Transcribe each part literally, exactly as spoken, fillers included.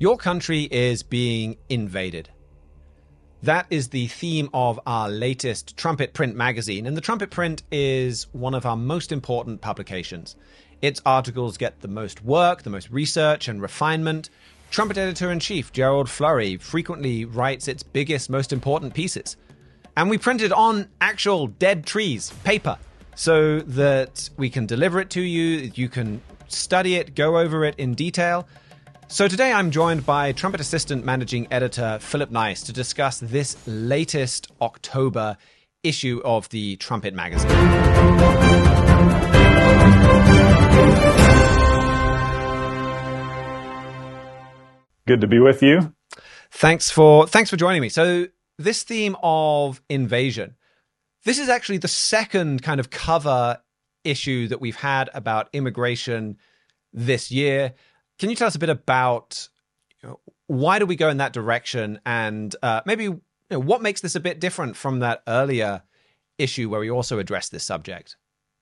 Your country is being invaded. That is the theme of our latest Trumpet Print magazine, and the Trumpet Print is one of our most important publications. Its articles get the most work, the most research and refinement. Trumpet Editor-in-Chief Gerald Flurry frequently writes its biggest, most important pieces. And we print it on actual dead trees, paper, so that we can deliver it to you, you can study it, go over it in detail. So today I'm joined by Trumpet Assistant Managing Editor Philip Nice to discuss this latest October issue of the Trumpet magazine. Good to be with you. Thanks for thanks for joining me. So this theme of invasion, this is actually the second kind of cover issue that we've had about immigration this year. Can you tell us a bit about, you know, why do we go in that direction, and uh, maybe, you know, what makes this a bit different from that earlier issue where we also addressed this subject?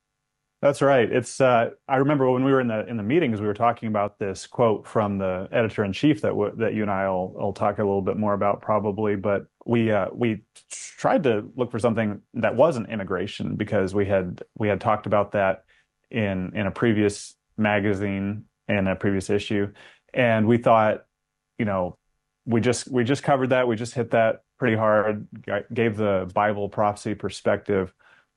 That's right. It's uh, I remember when we were in the in the meetings, we were talking about this quote from the editor-in-chief that w- that you and I will, will talk a little bit more about probably. But we uh, we tried to look for something that wasn't immigration, because we had we had talked about that in in a previous magazine and a previous issue, and we thought, you know, we just we just covered that, we just hit that pretty hard, gave the Bible prophecy perspective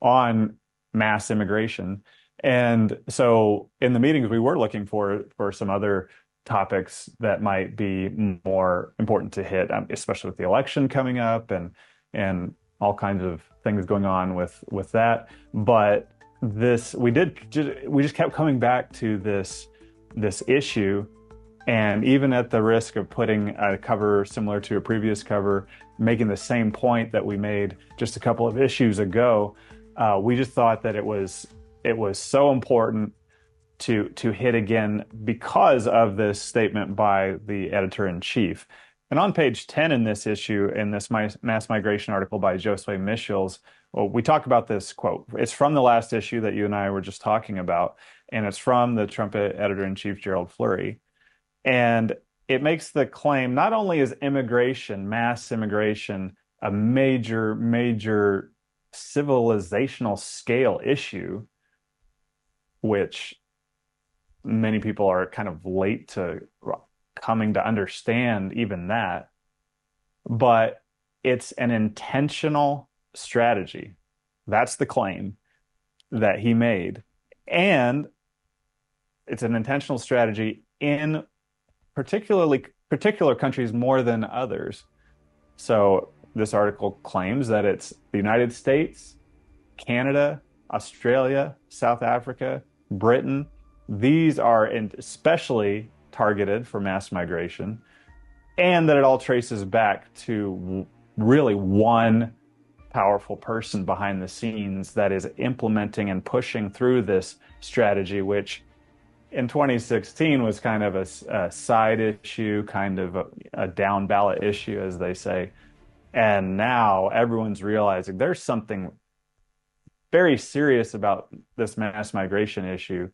on mass immigration. And so in the meetings, we were looking for for some other topics that might be more important to hit, especially with the election coming up and and all kinds of things going on with with that. But this, we did just, we just kept coming back to this this issue, and even at the risk of putting a cover similar to a previous cover, making the same point that we made just a couple of issues ago, uh, we just thought that it was it was so important to to hit again because of this statement by the editor-in-chief. And on page ten in this issue, in this mass migration article by Josue Michels, well, we talk about this quote. It's from the last issue that you and I were just talking about, and it's from the Trumpet editor-in-chief Gerald Flurry. And it makes the claim, not only is immigration, mass immigration, a major, major civilizational scale issue, which many people are kind of late to coming to understand even that, but it's an intentional strategy. That's the claim that he made. And it's an intentional strategy in particularly particular countries more than others. So this article claims that it's the United States, Canada, Australia, South Africa, Britain. These are especially targeted for mass migration, and that it all traces back to really one powerful person behind the scenes that is implementing and pushing through this strategy, which in twenty sixteen was kind of a, a side issue, kind of a, a down ballot issue, as they say. And now everyone's realizing there's something very serious about this mass migration issue.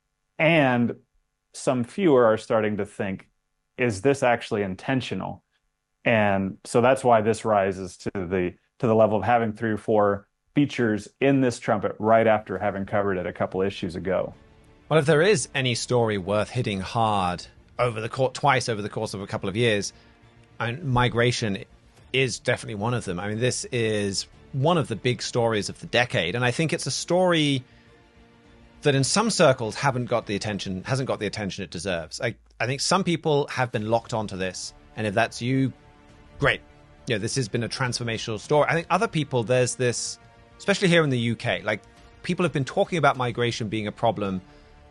And some fewer are starting to think, is this actually intentional? And so that's why this rises to the to the level of having three or four features in this Trumpet right after having covered it a couple issues ago. Well, if there is any story worth hitting hard over the course, twice over the course of a couple of years, and migration is definitely one of them. I mean, this is one of the big stories of the decade, and I think it's a story that in some circles haven't got the attention, hasn't got the attention it deserves. I, I think some people have been locked onto this, and if that's you, great. You know, this has been a transformational story. I think other people, there's this, especially here in the U K, like people have been talking about migration being a problem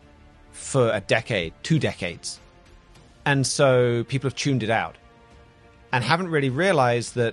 for a decade, two decades. And so people have tuned it out and haven't really realized that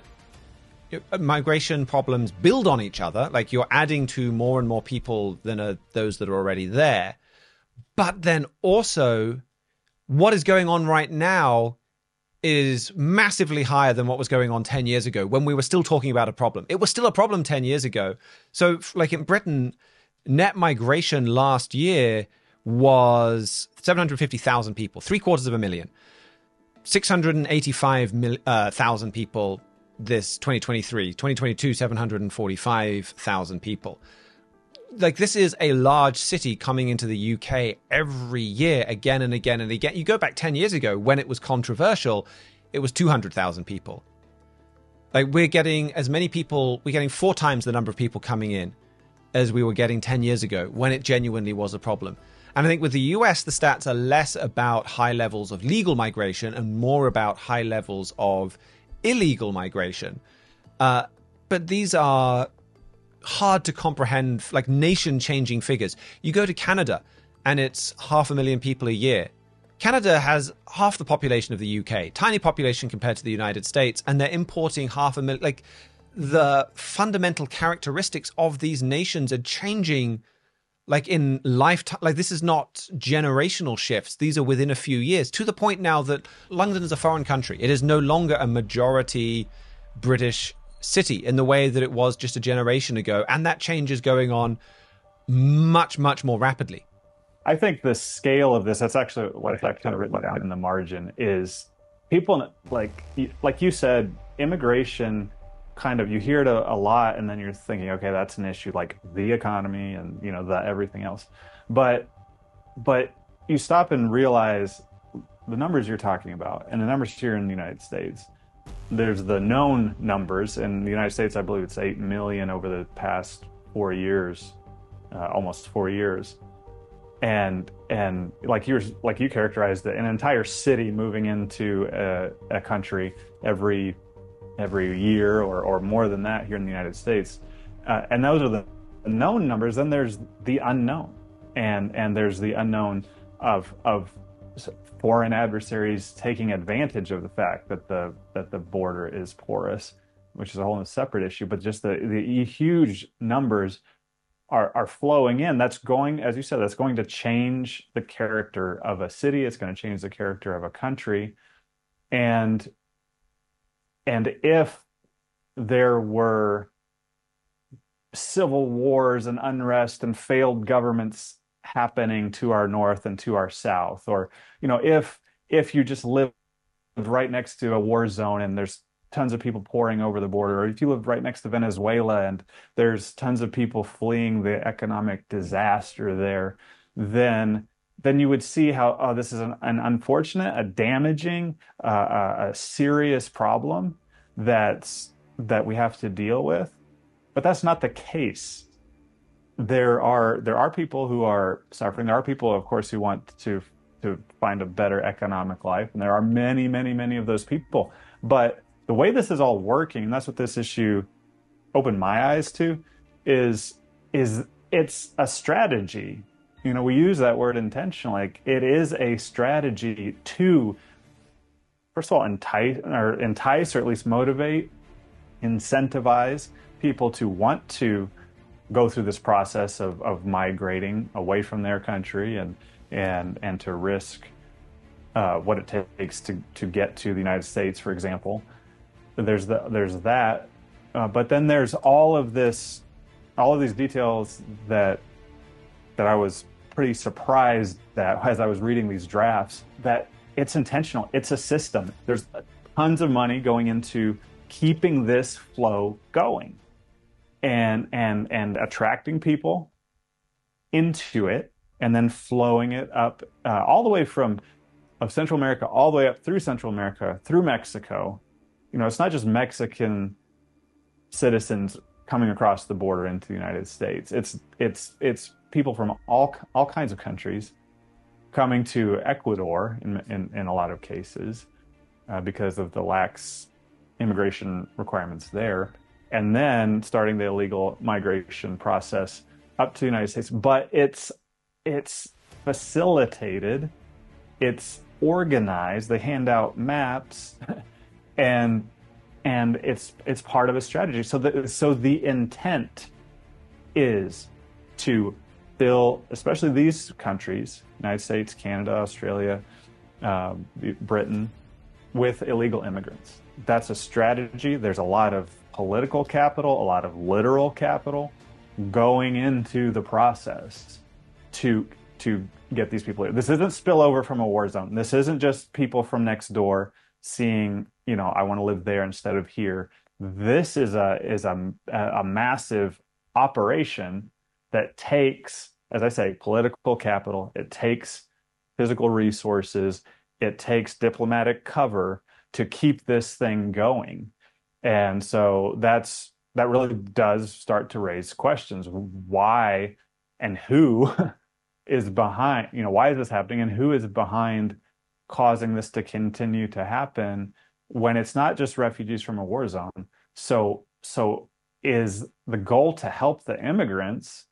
migration problems build on each other. Like, you're adding to more and more people than are those that are already there. But then also what is going on right now is massively higher than what was going on ten years ago when we were still talking about a problem. It was still a problem ten years ago. So like in Britain, net migration last year was seven hundred fifty thousand people, three quarters of a million. six hundred eighty-five thousand people this twenty twenty-three. twenty twenty-two, seven hundred forty-five thousand people. Like, this is a large city coming into the U K every year, again and again and again. You go back ten years ago, when it was controversial, it was two hundred thousand people. Like, we're getting as many people, we're getting four times the number of people coming in as we were getting ten years ago, when it genuinely was a problem. And I think with the U S, the stats are less about high levels of legal migration and more about high levels of illegal migration. Uh, but these are hard to comprehend, like nation-changing figures. You go to Canada, and it's half a million people a year. Canada has half the population of the U K, tiny population compared to the United States, and they're importing half a million. Like, the fundamental characteristics of these nations are changing, like in lifetime. Like, this is not generational shifts. These are within a few years, to the point now that London is a foreign country. It is no longer a majority British city in the way that it was just a generation ago. And that change is going on much, much more rapidly. I think the scale of this, that's actually what I've kind of written down in the margin, is people, like, like you said, immigration, kind of, you hear it a, a lot, and then you're thinking, okay, that's an issue, like the economy and, you know, the everything else. But, but you stop and realize the numbers you're talking about, and the numbers here in the United States. There's the known numbers. In the United States, I believe it's eight million over the past four years, uh, almost four years. And and like you like you characterized it, an entire city moving into a, a country every every year or, or more than that here in the United States. Uh, and those are the known numbers. Then there's the unknown. And and there's the unknown of of foreign adversaries taking advantage of the fact that the that the border is porous, which is a whole separate issue. But just the, the huge numbers are are flowing in. That's going, as you said, that's going to change the character of a city. It's going to change the character of a country. And and if there were civil wars and unrest and failed governments happening to our north and to our south, or, you know, if if you just live right next to a war zone and there's tons of people pouring over the border, or if you live right next to Venezuela and there's tons of people fleeing the economic disaster there, then then you would see how, oh, this is an, an unfortunate, a damaging, uh, a serious problem that's that we have to deal with. But that's not the case. There are there are people who are suffering. There are people, of course, who want to to find a better economic life, and there are many, many, many of those people. But the way this is all working, and that's what this issue opened my eyes to, is is it's a strategy. You know, we use that word intentionally. Like, it is a strategy to, first of all, entice or entice, or at least motivate, incentivize people to want to go through this process of, of migrating away from their country and and and to risk uh, what it takes to to get to the United States, for example. There's the there's that, uh, but then there's all of this, all of these details that that I was pretty surprised that as I was reading these drafts, that it's intentional. It's a system. There's tons of money going into keeping this flow going. And and and attracting people into it, and then flowing it up uh, all the way from of Central America all the way up through Central America, through Mexico. You know, it's not just Mexican citizens coming across the border into the United States. It's it's it's people from all all kinds of countries coming to Ecuador in in, in a lot of cases uh, because of the lax immigration requirements there. And then starting the illegal migration process up to the United States. But it's it's facilitated, it's organized. They hand out maps, and and it's it's part of a strategy. So the so the intent is to fill, especially these countries, United States, Canada, Australia, uh, Britain, with illegal immigrants. That's a strategy. There's a lot of political capital, a lot of literal capital going into the process to to get these people. This isn't spillover from a war zone. This isn't just people from next door seeing, you know, I want to live there instead of here. This is a is a a massive operation that takes, as I say, political capital. It takes physical resources. It takes diplomatic cover to keep this thing going. And so that's that really does start to raise questions. Why and who is behind, you know, why is this happening and who is behind causing this to continue to happen when it's not just refugees from a war zone? So, so is the goal to help the immigrants,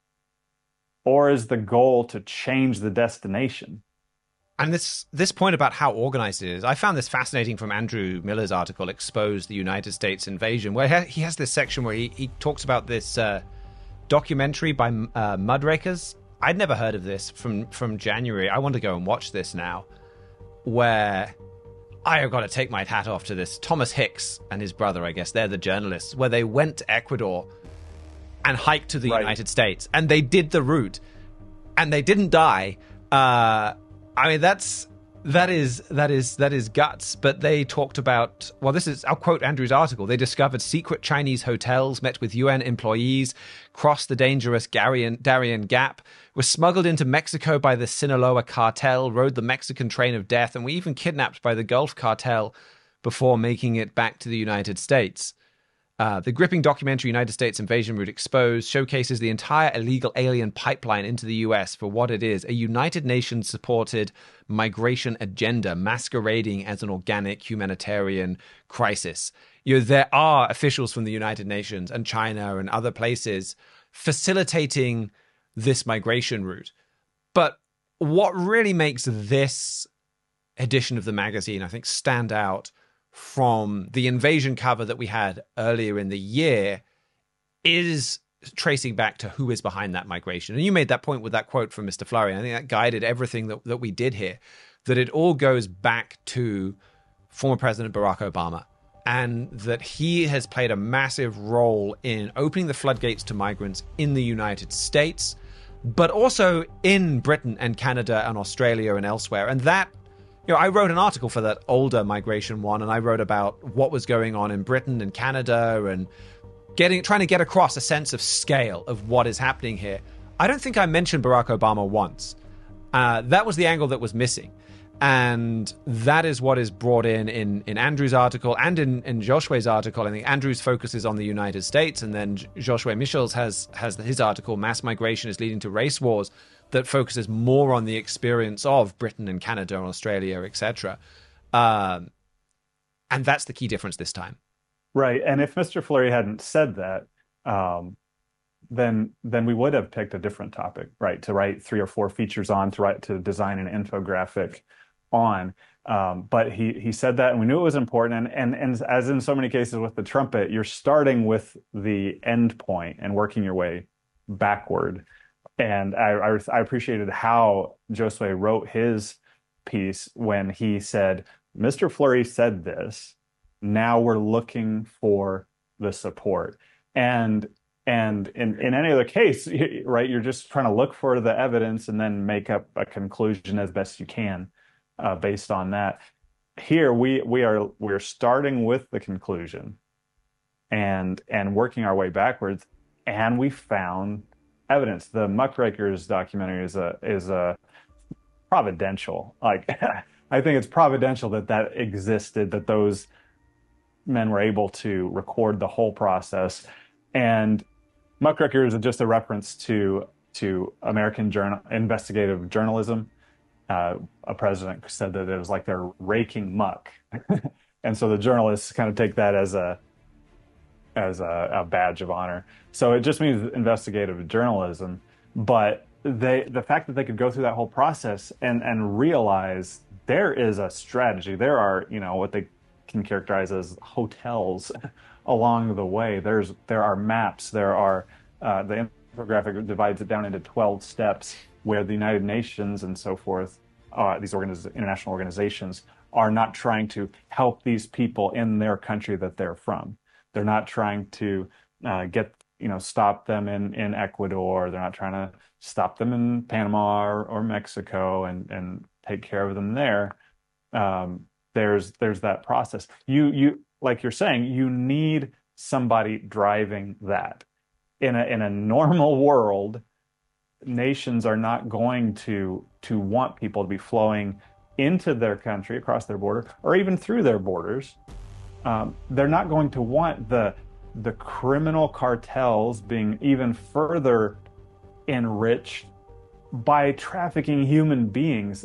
or is the goal to change the destination? And this this point about how organized it is, I found this fascinating from Andrew Miller's article, Expose the United States Invasion, where he has this section where he, he talks about this uh, documentary by uh, Muddrakers. I'd never heard of this from, from January. I want to go and watch this now, where I have got to take my hat off to this. Thomas Hicks and his brother, I guess, they're the journalists, where they went to Ecuador and hiked to the right. United States, and they did the route, and they didn't die. Uh, I mean, that's that is that is that is guts. But they talked about, well, this is, I'll quote Andrew's article. They discovered secret Chinese hotels, met with U N employees, crossed the dangerous Darien, Darien Gap, were smuggled into Mexico by the Sinaloa cartel, rode the Mexican train of death, and were even kidnapped by the Gulf cartel before making it back to the United States. Uh, the gripping documentary United States Invasion Route Exposed showcases the entire illegal alien pipeline into the U S for what it is, a United Nations-supported migration agenda masquerading as an organic humanitarian crisis. You know, there are officials from the United Nations and China and other places facilitating this migration route. But what really makes this edition of the magazine, I think, stand out from the invasion cover that we had earlier in the year is tracing back to who is behind that migration. And you made that point with that quote from Mister Flurry. I think that guided everything that, that we did here, that it all goes back to former President Barack Obama, and that he has played a massive role in opening the floodgates to migrants in the United States, but also in Britain and Canada and Australia and elsewhere. And that, you know, I wrote an article for that older migration one, and I wrote about what was going on in Britain and Canada and getting, trying to get across a sense of scale of what is happening here. I don't think I mentioned Barack Obama once. Uh, that was the angle that was missing. And that is what is brought in in, in Andrew's article and in, in Joshua's article. I think Andrew's focuses on the United States, and then Joshua Michels has, has his article, Mass Migration is Leading to Race Wars, that focuses more on the experience of Britain and Canada and Australia, et cetera. Um, and that's the key difference this time. Right. And if Mister Fleury hadn't said that, um, then then we would have picked a different topic, right? To write three or four features on, to write to design an infographic on. Um, but he he said that, and we knew it was important. And, and and as in so many cases with the trumpet, you're starting with the end point and working your way backward. And I, I, I appreciated how Josue wrote his piece when he said, Mister Fleury said this, now we're looking for the support. And and in, in any other case, right, you're just trying to look for the evidence and then make up a conclusion as best you can uh, based on that. Here we we are we're starting with the conclusion and and working our way backwards, and we found evidence. The Muckrakers documentary is a is a providential. Like I think it's providential that that existed, that those men were able to record the whole process. And Muckrakers is just a reference to to American journal investigative journalism. Uh, a president said that it was like they're raking muck, and so the journalists kind of take that as a as a, a badge of honor. So it just means investigative journalism. But they, the fact that they could go through that whole process and, and realize there is a strategy, there are, you know, what they can characterize as hotels along the way. There's, there are maps, there are, uh, the infographic divides it down into twelve steps where the United Nations and so forth, uh, these organiz- international organizations are not trying to help these people in their country that they're from. They're not trying to uh, get you know, stop them in in Ecuador. They're not trying to stop them in Panama or, or Mexico and and take care of them there. Um, there's there's that process. You you like you're saying, you need somebody driving that. In a in a normal world, nations are not going to to want people to be flowing into their country across their border or even through their borders. Um, they're not going to want the the criminal cartels being even further enriched by trafficking human beings.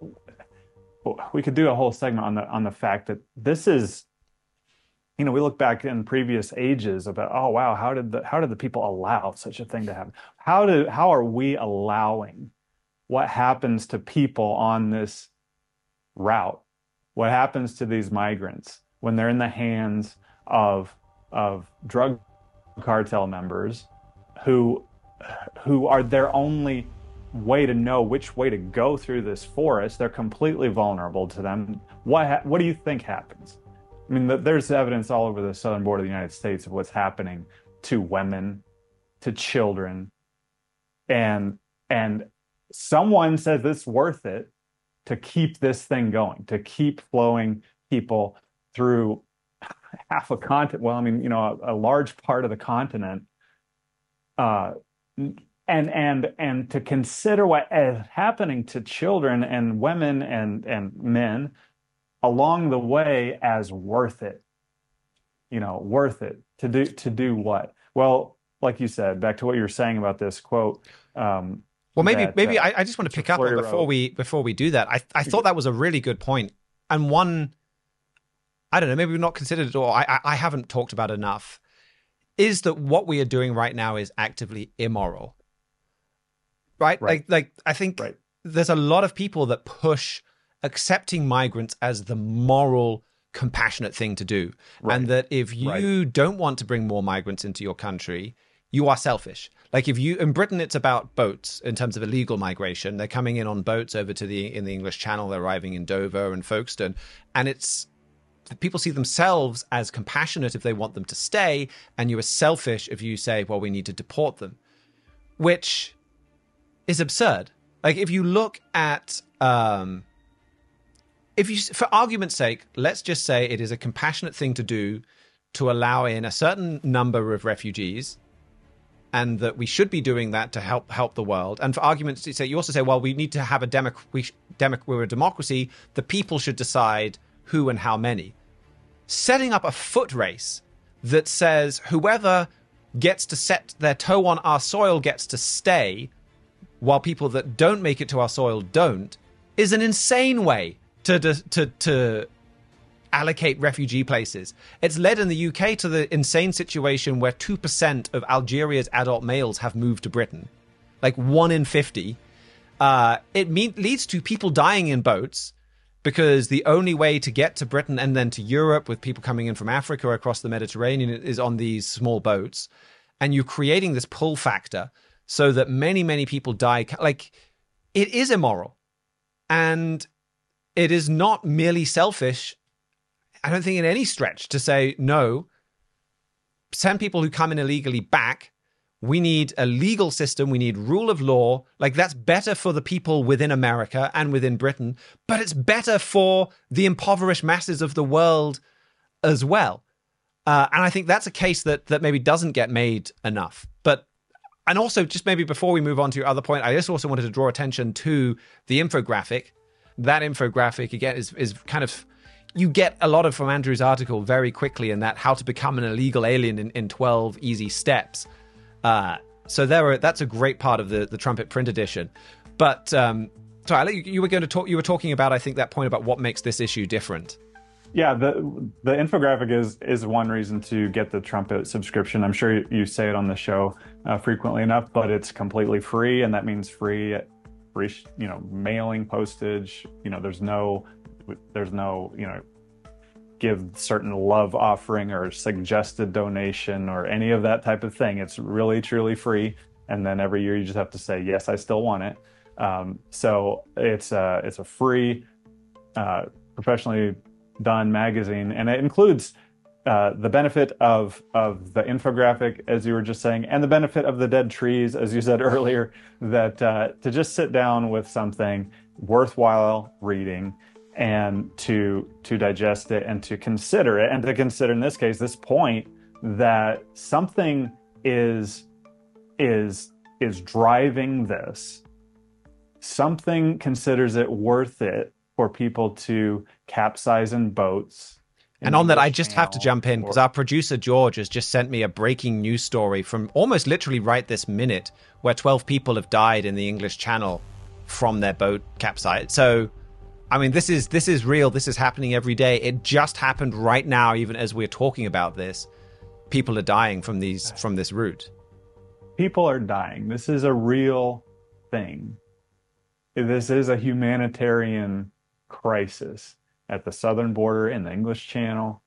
We could do a whole segment on the on the fact that this is, you know, we look back in previous ages about, oh wow, how did the how did the people allow such a thing to happen? How do how are we allowing what happens to people on this route? What happens to these migrants when they're in the hands of of drug cartel members who who are their only way to know which way to go through this forest? They're completely vulnerable to them. What ha- what do you think happens? I mean, the, there's evidence all over the southern border of the United States of what's happening to women, to children, and and someone says it's worth it to keep this thing going, to keep flowing people through half a continent. Well, I mean, you know, a, a large part of the continent, uh, and and and to consider what is happening to children and women and and men along the way as worth it. You know, worth it to do to do what? Well, like you said, back to what you were saying about this quote. Um, well, maybe that, maybe uh, I, I just want to pick up on before we before we do that. I I thought that was a really good point, and one, I don't know, maybe we've not considered it, or I I haven't talked about enough, is that what we are doing right now is actively immoral. Right? Right. Like like I think right. there's a lot of people that push accepting migrants as the moral, compassionate thing to do. Right. And that if you right. don't want to bring more migrants into your country, you are selfish. Like if you, in Britain, it's about boats in terms of illegal migration. They're coming in on boats over to the, in the English Channel. They're arriving in Dover and Folkestone. And it's, people see themselves as compassionate if they want them to stay. And you are selfish if you say, well, we need to deport them, which is absurd. Like if you look at, um, if you, for argument's sake, let's just say it is a compassionate thing to do to allow in a certain number of refugees, and that we should be doing that to help help the world. And for argument's sake, you also say, well, we need to have a democ- we democ- we're a democracy. The people should decide who and how many. Setting up a foot race that says whoever gets to set their toe on our soil gets to stay, while people that don't make it to our soil don't, is an insane way to to to allocate refugee places. It's led in the U K to the insane situation where two percent of Algeria's adult males have moved to Britain. Like one in fifty. Uh, it mean, leads to people dying in boats because the only way to get to Britain and then to Europe with people coming in from Africa across the Mediterranean is on these small boats. And you're creating this pull factor so that many, many people die. Like, it is immoral. And it is not merely selfish, I don't think in any stretch, to say, no, send people who come in illegally back. We need a legal system. We need rule of law. Like, that's better for the people within America and within Britain, but it's better for the impoverished masses of the world as well. Uh, and I think that's a case that that maybe doesn't get made enough. But, and also, just maybe before we move on to your other point, I just also wanted to draw attention to the infographic. That infographic, again, is is kind of, you get a lot of from Andrew's article very quickly in that how to become an illegal alien in, in twelve easy steps. Uh, so there are, that's a great part of the, the Trumpet print edition. But um, sorry, you, you were going to talk. You were talking about, I think, that point about what makes this issue different. Yeah, the the infographic is is one reason to get the Trumpet subscription. I'm sure you say it on the show uh, frequently enough, but it's completely free, and that means free, free, you know, mailing, postage. You know, there's no, there's no, you know, give certain love offering or suggested donation or any of that type of thing. It's really truly free, and then every year you just have to say yes, I still want it. Um, so it's a it's a free, uh, professionally done magazine, and it includes uh, the benefit of of the infographic, as you were just saying, and the benefit of the dead trees, as you said earlier, that uh, to just sit down with something worthwhile reading and to to digest it and to consider it and to consider in this case this point that something is is is driving this. Something considers it worth it for people to capsize in boats. And on that, I just have to jump in because our producer, George, has just sent me a breaking news story from almost literally right this minute where twelve people have died in the English Channel from their boat capsized. So, I mean, this is this is real. This is happening every day. It just happened right now, even as we're talking about this. People are dying from these from this route. People are dying. This is a real thing. This is a humanitarian crisis at the southern border in the English Channel.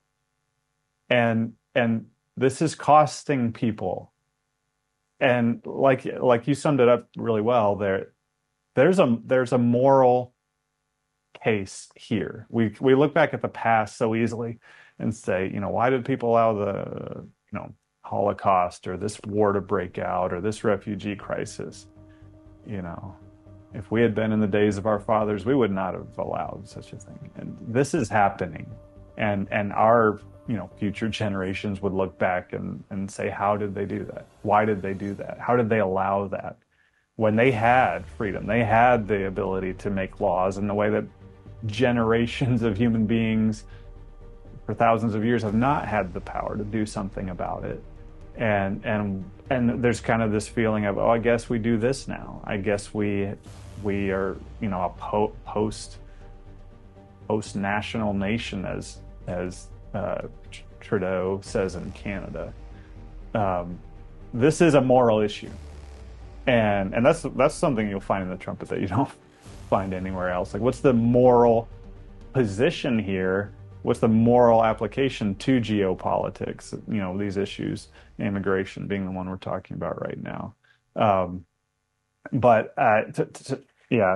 And and this is costing people. And like like you summed it up really well there, there's a there's a moral case here. We we look back at the past so easily and say, you know, why did people allow the, you know, Holocaust or this war to break out or this refugee crisis? You know, if we had been in the days of our fathers, we would not have allowed such a thing. And this is happening. And and our, you know, future generations would look back and, and say, how did they do that? Why did they do that? How did they allow that? When they had freedom, they had the ability to make laws in the way that generations of human beings for thousands of years have not had the power to do something about it. And and and there's kind of this feeling of, oh, I guess we do this now. I guess we we are, you know, a po- post post national nation, as as uh, Trudeau says in Canada. Um, this is a moral issue, and and that's that's something you'll find in the Trumpet that you don't find anywhere else. Like, what's the moral position here? What's the moral application to geopolitics? You know, these issues, immigration being the one we're talking about right now. Um, but uh, t- t- yeah,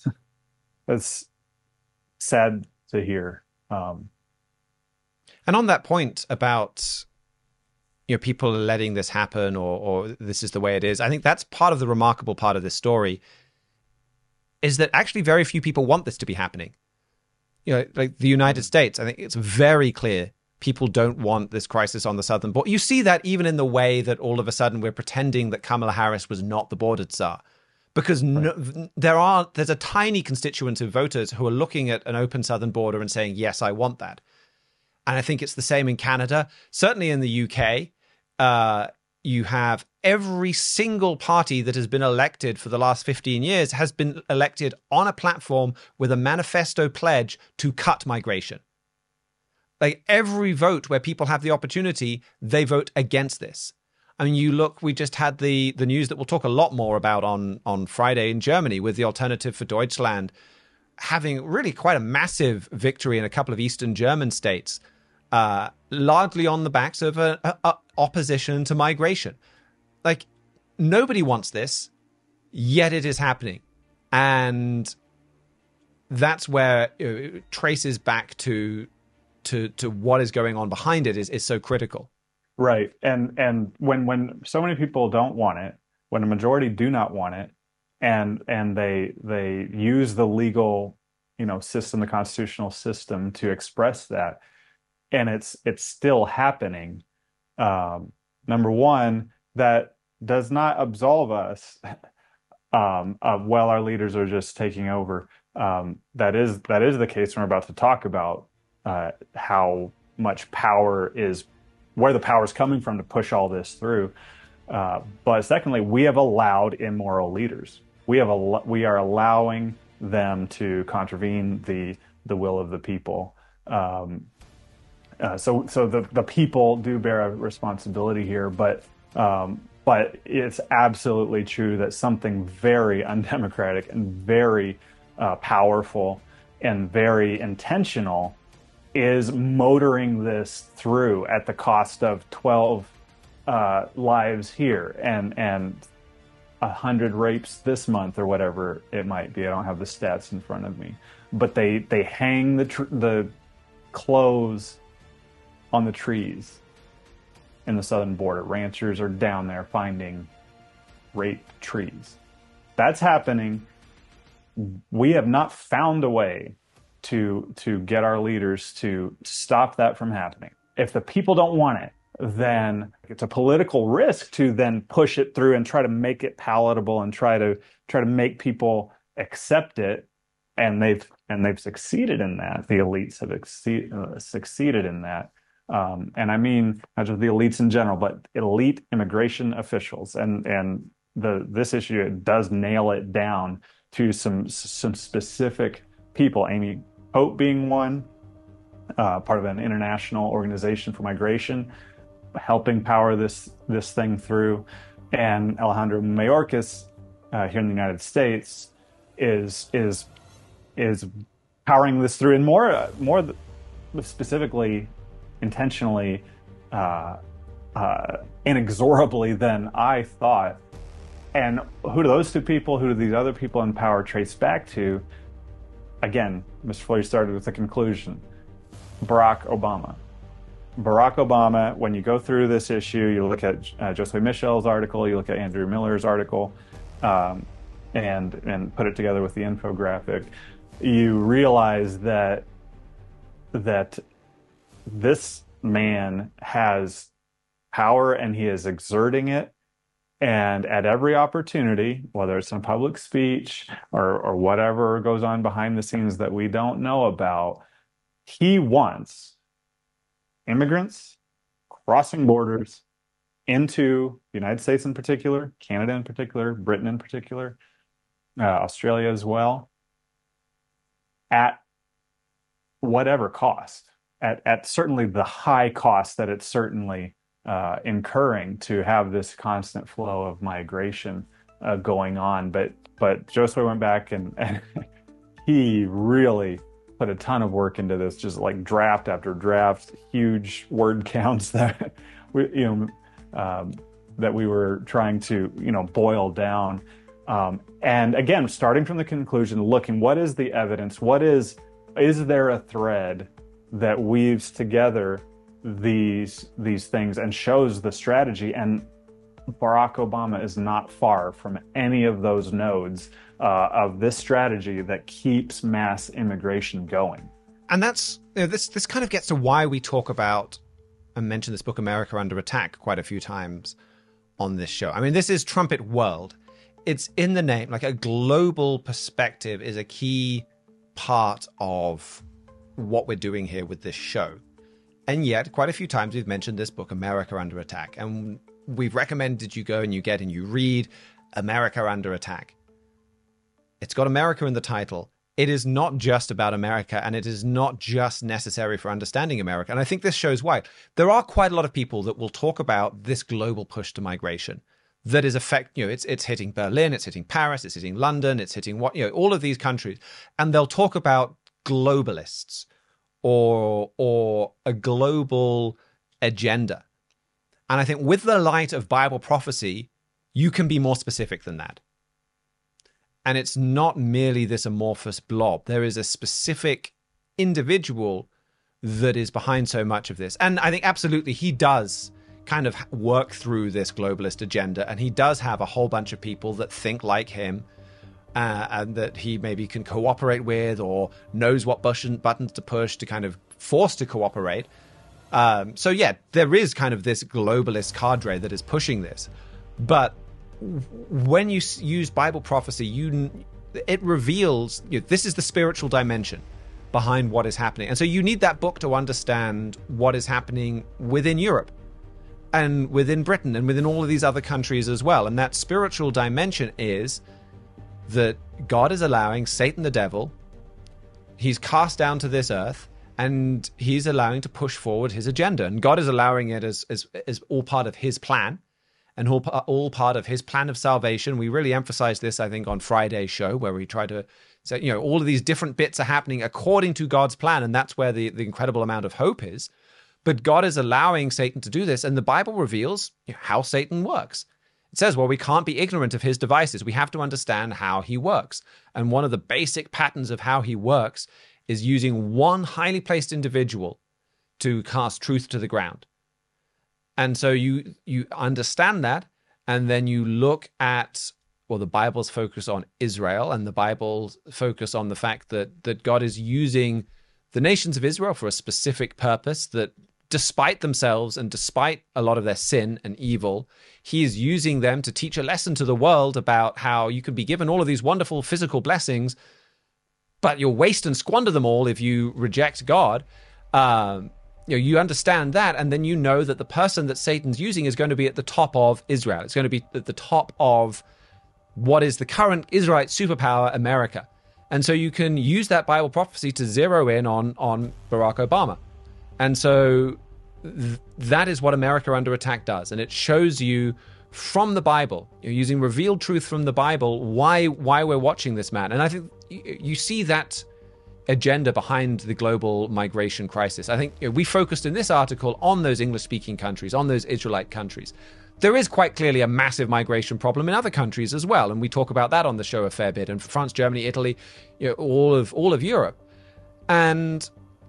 it's sad to hear. Um, and on that point about, you know, people letting this happen, or, or this is the way it is, I think that's part of the remarkable part of this story, is that actually very few people want this to be happening. You know, like the United States, I think it's very clear people don't want this crisis on the southern border. You see that even in the way that all of a sudden we're pretending that Kamala Harris was not the border czar. Because no, there are there's a tiny constituent of voters who are looking at an open southern border and saying, yes, I want that. And I think it's the same in Canada. Certainly in the U K, uh, you have every single party that has been elected for the last fifteen years has been elected on a platform with a manifesto pledge to cut migration. Like every vote where people have the opportunity, they vote against this. I mean, you look, we just had the, the news that we'll talk a lot more about on, on Friday in Germany with the Alternative for Deutschland having really quite a massive victory in a couple of Eastern German states, uh, largely on the backs of a, a, a opposition to migration. Like, nobody wants this, yet it is happening. And that's where it traces back to to to what is going on behind it is, is so critical. Right. And and when when so many people don't want it, when a majority do not want it, and and they they use the legal, you know, system, the constitutional system to express that, and it's it's still happening. Um, number one, that does not absolve us um, of, well, our leaders are just taking over. Um, that is that is the case when we're about to talk about uh, how much power is, where the power is coming from to push all this through. Uh, but secondly, we have allowed immoral leaders. We have al- we are allowing them to contravene the the will of the people. Um, uh, so so the the people do bear a responsibility here, but um, but it's absolutely true that something very undemocratic and very uh, powerful and very intentional is motoring this through at the cost of twelve uh, lives here and and a hundred rapes this month or whatever it might be. I don't have the stats in front of me, but they they hang the tr- the clothes on the trees in the southern border. Ranchers are down there finding raped trees. That's happening. We have not found a way to to get our leaders to stop that from happening. If the people don't want it, then it's a political risk to then push it through and try to make it palatable and try to try to make people accept it. And they've and they've succeeded in that. The elites have exceed, uh, succeeded in that. Um, and I mean not just the elites in general, but elite immigration officials. And and the this issue, it does nail it down to some some specific people. Amy Pope being one, uh, part of an international organization for migration, helping power this this thing through, and Alejandro Mayorkas uh, here in the United States is is is powering this through, and more uh, more specifically, intentionally, uh, uh, inexorably than I thought. And who do those two people, who do these other people in power trace back to? Again, Mister Fuller started with the conclusion: Barack Obama. Barack Obama, when you go through this issue, you look at uh, Josue Michel's article, you look at Andrew Miller's article, um, and and put it together with the infographic, you realize that that this man has power and he is exerting it. And at every opportunity, whether it's in public speech or, or whatever goes on behind the scenes that we don't know about, he wants immigrants crossing borders into the United States in particular, Canada in particular, Britain in particular, uh, Australia as well, at whatever cost, at, at certainly the high cost that it's certainly uh, incurring to have this constant flow of migration uh, going on. But but Josue went back and, and he really put a ton of work into this, just like draft after draft, huge word counts that we, you know, um, that we were trying to, you know, boil down. Um, and again, starting from the conclusion, looking, what is the evidence? What is, is there a thread that weaves together these, these things and shows the strategy? And Barack Obama is not far from any of those nodes uh, of this strategy that keeps mass immigration going. And that's, you know, this, this kind of gets to why we talk about and mention this book, America Under Attack, quite a few times on this show. I mean, this is Trumpet World. It's in the name. Like, a global perspective is a key part of what we're doing here with this show. And yet, quite a few times we've mentioned this book, America Under Attack. And we've recommended you go and you get and you read America Under Attack. It's got America in the title. It is not just about America, and it is not just necessary for understanding America. And I think this shows why. There are quite a lot of people that will talk about this global push to migration that is affect, you know, it's it's hitting Berlin, it's hitting Paris, it's hitting London, it's hitting what, you know, all of these countries. And they'll talk about globalists or or a global agenda. And I think with the light of Bible prophecy, you can be more specific than that. And it's not merely this amorphous blob. There is a specific individual that is behind so much of this. And I think absolutely he does kind of work through this globalist agenda. And he does have a whole bunch of people that think like him uh, and that he maybe can cooperate with or knows what button, buttons to push to kind of force to cooperate. Um, so yeah, there is kind of this globalist cadre that is pushing this. But when you use Bible prophecy, you it reveals, you know, this is the spiritual dimension behind what is happening. And so you need that book to understand what is happening within Europe and within Britain and within all of these other countries as well. And that spiritual dimension is that God is allowing Satan, the devil, he's cast down to this earth, and he's allowing to push forward his agenda. And God is allowing it as, as, as all part of his plan. And all, all part of his plan of salvation. We really emphasized this, I think, on Friday's show, where we try to say, you know, all of these different bits are happening according to God's plan, and that's where the, the incredible amount of hope is. But God is allowing Satan to do this, and the Bible reveals, you know, how Satan works. It says, well, we can't be ignorant of his devices. We have to understand how he works. And one of the basic patterns of how he works is using one highly placed individual to cast truth to the ground. And so you you understand that, and then you look at, well, the Bible's focus on Israel, and the Bible's focus on the fact that that God is using the nations of Israel for a specific purpose, that despite themselves and despite a lot of their sin and evil, he is using them to teach a lesson to the world about how you can be given all of these wonderful physical blessings, but you'll waste and squander them all if you reject God. Um, you know, you understand that, and then you know that the person that Satan's using is going to be at the top of Israel. It's going to be at the top of what is the current Israelite superpower, America. And so you can use that Bible prophecy to zero in on, on Barack Obama. And so th- that is what America Under Attack does. And it shows you from the Bible, you're using revealed truth from the Bible, why why we're watching this man. And I think you see that agenda behind the global migration crisis. I think you know, we focused in this article on those English-speaking countries, on those Israelite countries. There is quite clearly a massive migration problem in other countries as well, and we talk about that on the show a fair bit. And France, Germany, Italy, you know, all of all of Europe. And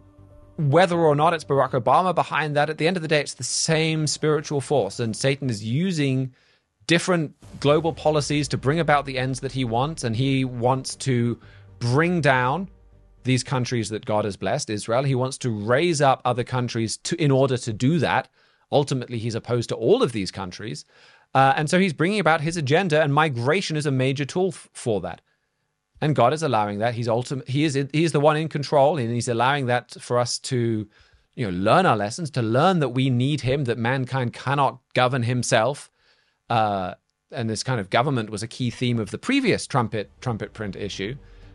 whether or not it's Barack Obama behind that, at the end of the day, it's the same spiritual force. And Satan is using different global policies to bring about the ends that he wants. And he wants to bring down these countries that God has blessed, Israel. He wants to raise up other countries to, in order to do that. Ultimately, he's opposed to all of these countries. Uh, and so he's bringing about his agenda, and migration is a major tool f- for that. And God is allowing that. He's ultimate. He is. He is the one in control, and He's allowing that for us to, you know, learn our lessons, to learn that we need Him, that mankind cannot govern himself. Uh, and this kind of government was a key theme of the previous trumpet trumpet print issue.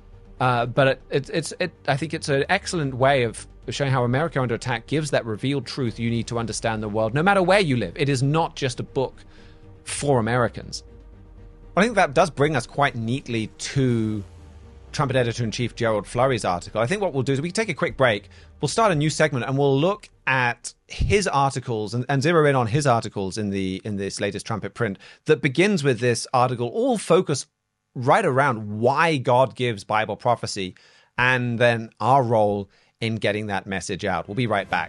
Uh, but it, it, it's. It, I think it's an excellent way of showing how America Under Attack gives that revealed truth you need to understand the world, no matter where you live. It is not just a book for Americans. I think that does bring us quite neatly to Trumpet Editor-in-Chief Gerald Flurry's article. I think what we'll do is we can take a quick break. We'll start a new segment and we'll look at his articles and, and zero in on his articles in the in this latest Trumpet print that begins with this article, all focus right around why God gives Bible prophecy and then our role in getting that message out. We'll be right back.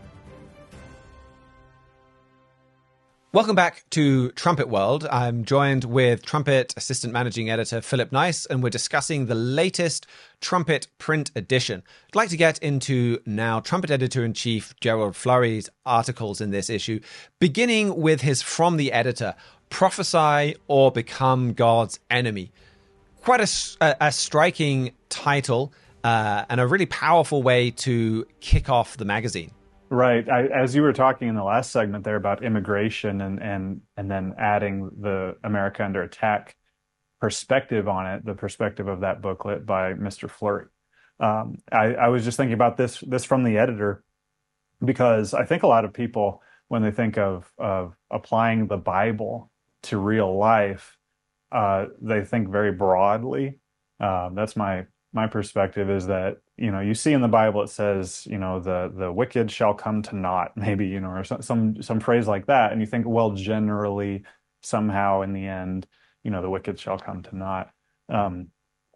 Welcome back to Trumpet World. I'm joined with Trumpet Assistant Managing Editor Philip Nice, and we're discussing the latest Trumpet print edition. I'd like to get into now Trumpet Editor-in-Chief Gerald Flurry's articles in this issue, beginning with his From the Editor, Prophesy or Become God's Enemy. Quite a, a, a striking title uh, and a really powerful way to kick off the magazine. Right. I, as you were talking in the last segment there about immigration and, and, and then adding the America Under Attack perspective on it, the perspective of that booklet by Mister Flurry. Um, I, I was just thinking about this, this from the editor, because I think a lot of people, when they think of, of applying the Bible to real life, uh, they think very broadly. Uh, that's my my perspective, is that, you know, you see in the Bible, it says, you know, the, the wicked shall come to naught, maybe, you know, or some, some, some phrase like that. And you think, well, generally, somehow in the end, you know, the wicked shall come to naught. Um,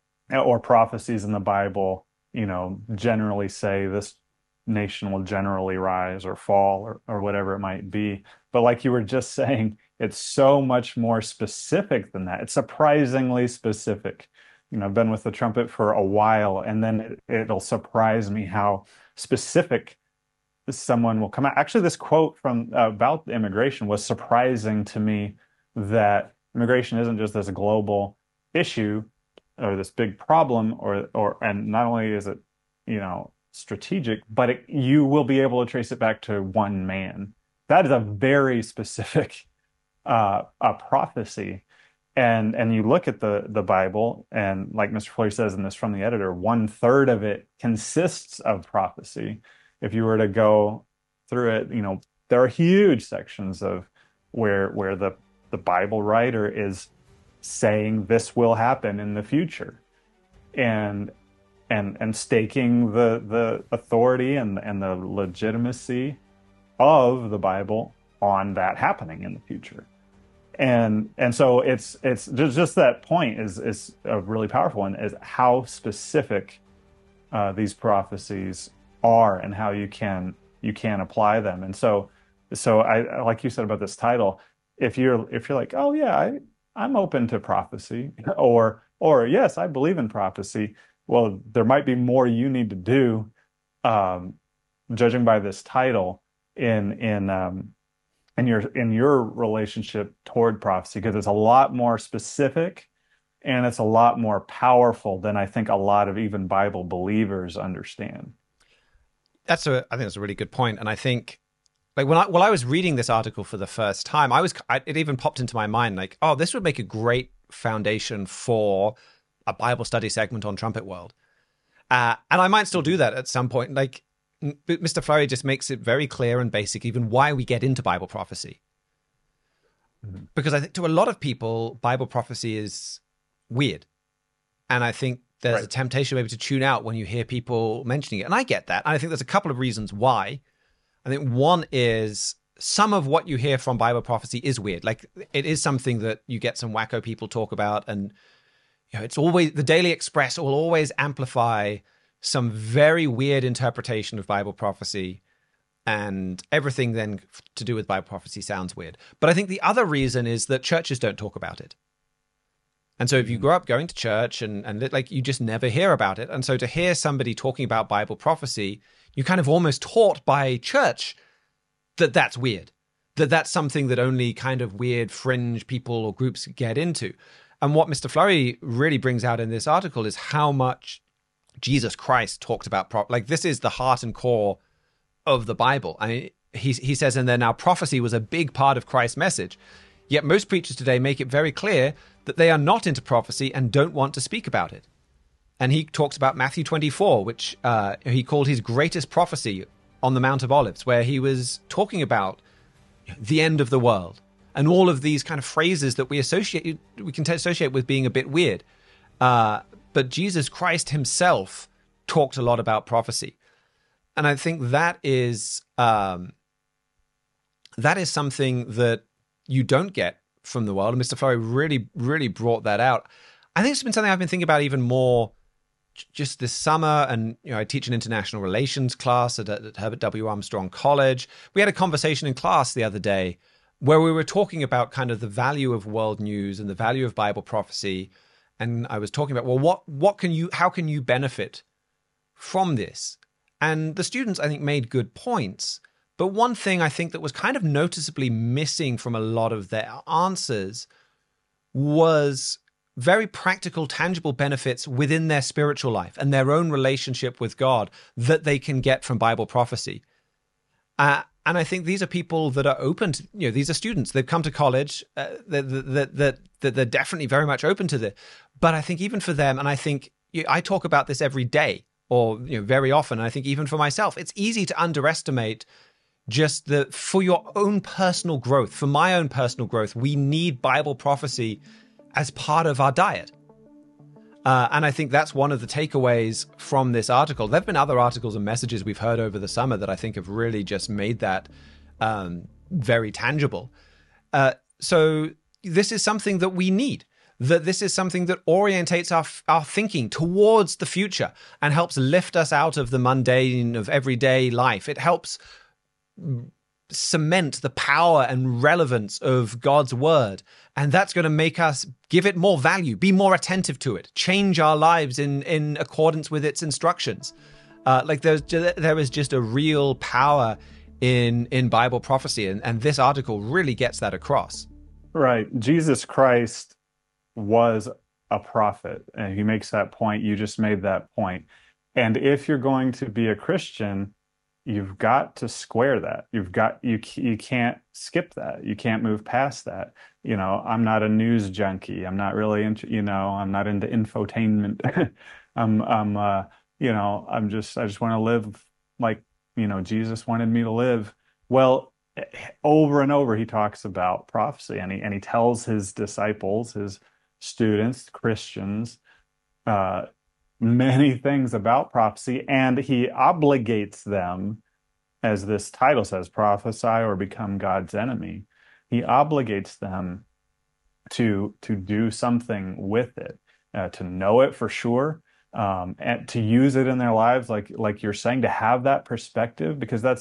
or prophecies in the Bible, you know, generally say this nation will generally rise or fall or, or whatever it might be. But like you were just saying, it's so much more specific than that. It's surprisingly specific. You know, I've been with the Trumpet for a while, and then it, it'll surprise me how specific someone will come out. Actually, this quote from uh, about immigration was surprising to me, that immigration isn't just this global issue or this big problem, or or and not only is it, you know, strategic, but it, you will be able to trace it back to one man. That is a very specific uh, a prophecy. And and you look at the the Bible, and like Mister Flurry says in this From the Editor, one third of it consists of prophecy. If you were to go through it, you know, there are huge sections of where where the the Bible writer is saying this will happen in the future, and and and staking the the authority and and the legitimacy of the Bible on that happening in the future. And and so it's it's just, just that point is is a really powerful one, is how specific uh, these prophecies are, and how you can you can't apply them. And so, so I like you said about this title. If you're if you're like, oh yeah, I I'm open to prophecy, or or yes, I believe in prophecy. Well, there might be more you need to do, um, judging by this title in in um, in your in your relationship toward prophecy, because it's a lot more specific and it's a lot more powerful than I think a lot of even Bible believers understand. That's a I think that's a really good point, and I think like when I while I was reading this article for the first time, I was I, it even popped into my mind like, oh, this would make a great foundation for a Bible study segment on Trumpet World, uh, and I might still do that at some point. Like Mister Flurry just makes it very clear and basic, even why we get into Bible prophecy, mm-hmm. because I think to a lot of people, Bible prophecy is weird, and I think there's right. a temptation maybe to tune out when you hear people mentioning it, and I get that. And I think there's a couple of reasons why. I think one is some of what you hear from Bible prophecy is weird. Like it is something that you get some wacko people talk about, and you know, it's always the Daily Express will always amplify some very weird interpretation of Bible prophecy, and everything then to do with Bible prophecy sounds weird. But I think the other reason is that churches don't talk about it. And so if you grow up going to church and, and like you just never hear about it. And so to hear somebody talking about Bible prophecy, you kind of almost taught by church that that's weird, that that's something that only kind of weird fringe people or groups get into. And what Mister Flurry really brings out in this article is how much Jesus Christ talked about, pro- like this is the heart and core of the Bible. I mean, he, he says in there, now prophecy was a big part of Christ's message. Yet most preachers today make it very clear that they are not into prophecy and don't want to speak about it. And he talks about Matthew twenty-four, which uh, he called his greatest prophecy on the Mount of Olives, where he was talking about the end of the world and all of these kind of phrases that we associate, we can associate with being a bit weird. Uh, but Jesus Christ himself talked a lot about prophecy. And I think that is um, that is something that you don't get from the world. And Mister Flurry really, really brought that out. I think it's been something I've been thinking about even more just this summer. And, you know, I teach an international relations class at, at Herbert W. Armstrong College. We had a conversation in class the other day where we were talking about kind of the value of world news and the value of Bible prophecy. And I was talking about, well, what, what can you, how can you benefit from this? And the students, I think, made good points. But one thing I think that was kind of noticeably missing from a lot of their answers was very practical, tangible benefits within their spiritual life and their own relationship with God that they can get from Bible prophecy. Uh, and I think these are people that are open to, you know, these are students. They've come to college, uh, that, that, that, that they're definitely very much open to this. But I think even for them, and I think I talk about this every day or, you know, very often, and I think even for myself, it's easy to underestimate just the, for your own personal growth, for my own personal growth, we need Bible prophecy as part of our diet. Uh, and I think that's one of the takeaways from this article. There have been other articles and messages we've heard over the summer that I think have really just made that um, very tangible. Uh, so this is something that we need, that this is something that orientates our, our thinking towards the future and helps lift us out of the mundane of everyday life. It helps cement the power and relevance of God's word. And that's going to make us give it more value, be more attentive to it, change our lives in, in accordance with its instructions. Uh, like there's there is just a real power in in Bible prophecy. And, and this article really gets that across. Right. Jesus Christ was a prophet. And he makes that point. You just made that point. And if you're going to be a Christian, you've got to square that. You've got you you can't skip that. You can't move past that. You know, I'm not a news junkie. I'm not really into, you know, I'm not into infotainment. I'm I'm uh, you know, I'm just I just want to live like, you know, Jesus wanted me to live. Well, over and over he talks about prophecy, and he and he tells his disciples, his students, Christians, uh many things about prophecy, and he obligates them, as this title says, prophesy or become God's enemy. He obligates them to to do something with it, uh, to know it for sure, um, and to use it in their lives, like like you're saying, to have that perspective, because that's a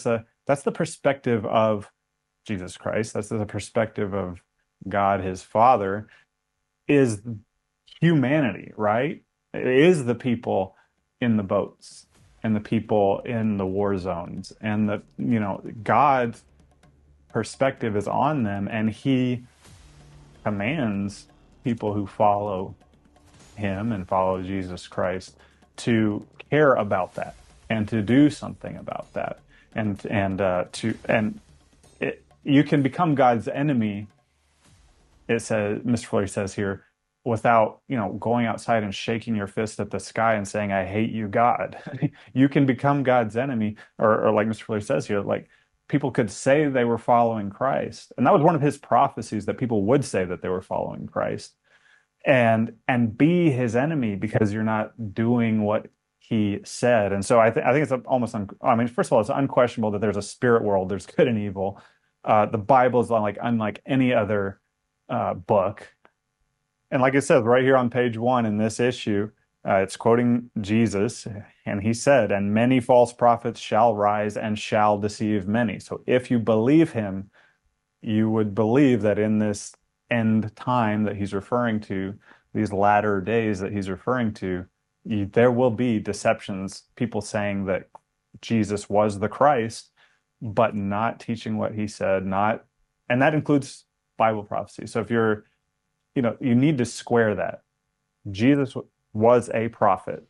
that's the perspective of Jesus Christ. That's the perspective of God, his Father, is humanity, right? It is the people in the boats and the people in the war zones, and the, you know, God's perspective is on them, and he commands people who follow him and follow Jesus Christ to care about that and to do something about that, and and uh, to and it, you can become God's enemy. It says, Mister Flurry says here, without, you know, going outside and shaking your fist at the sky and saying, "I hate you, God." You can become God's enemy, or, or like Mister Flurry says here, like people could say they were following Christ, and that was one of his prophecies, that people would say that they were following Christ, and and be his enemy because you're not doing what he said. And so I, th- I think it's almost, un- I mean, first of all, it's unquestionable that there's a spirit world, there's good and evil. Uh, the Bible is like unlike any other uh, book. And like I said, right here on page one in this issue, uh, it's quoting Jesus, and he said, "And many false prophets shall rise and shall deceive many." So if you believe him, you would believe that in this end time that he's referring to, these latter days that he's referring to, you, there will be deceptions, people saying that Jesus was the Christ, but not teaching what he said, not, and that includes Bible prophecy. So if you're, you know, you need to square that. Jesus was a prophet.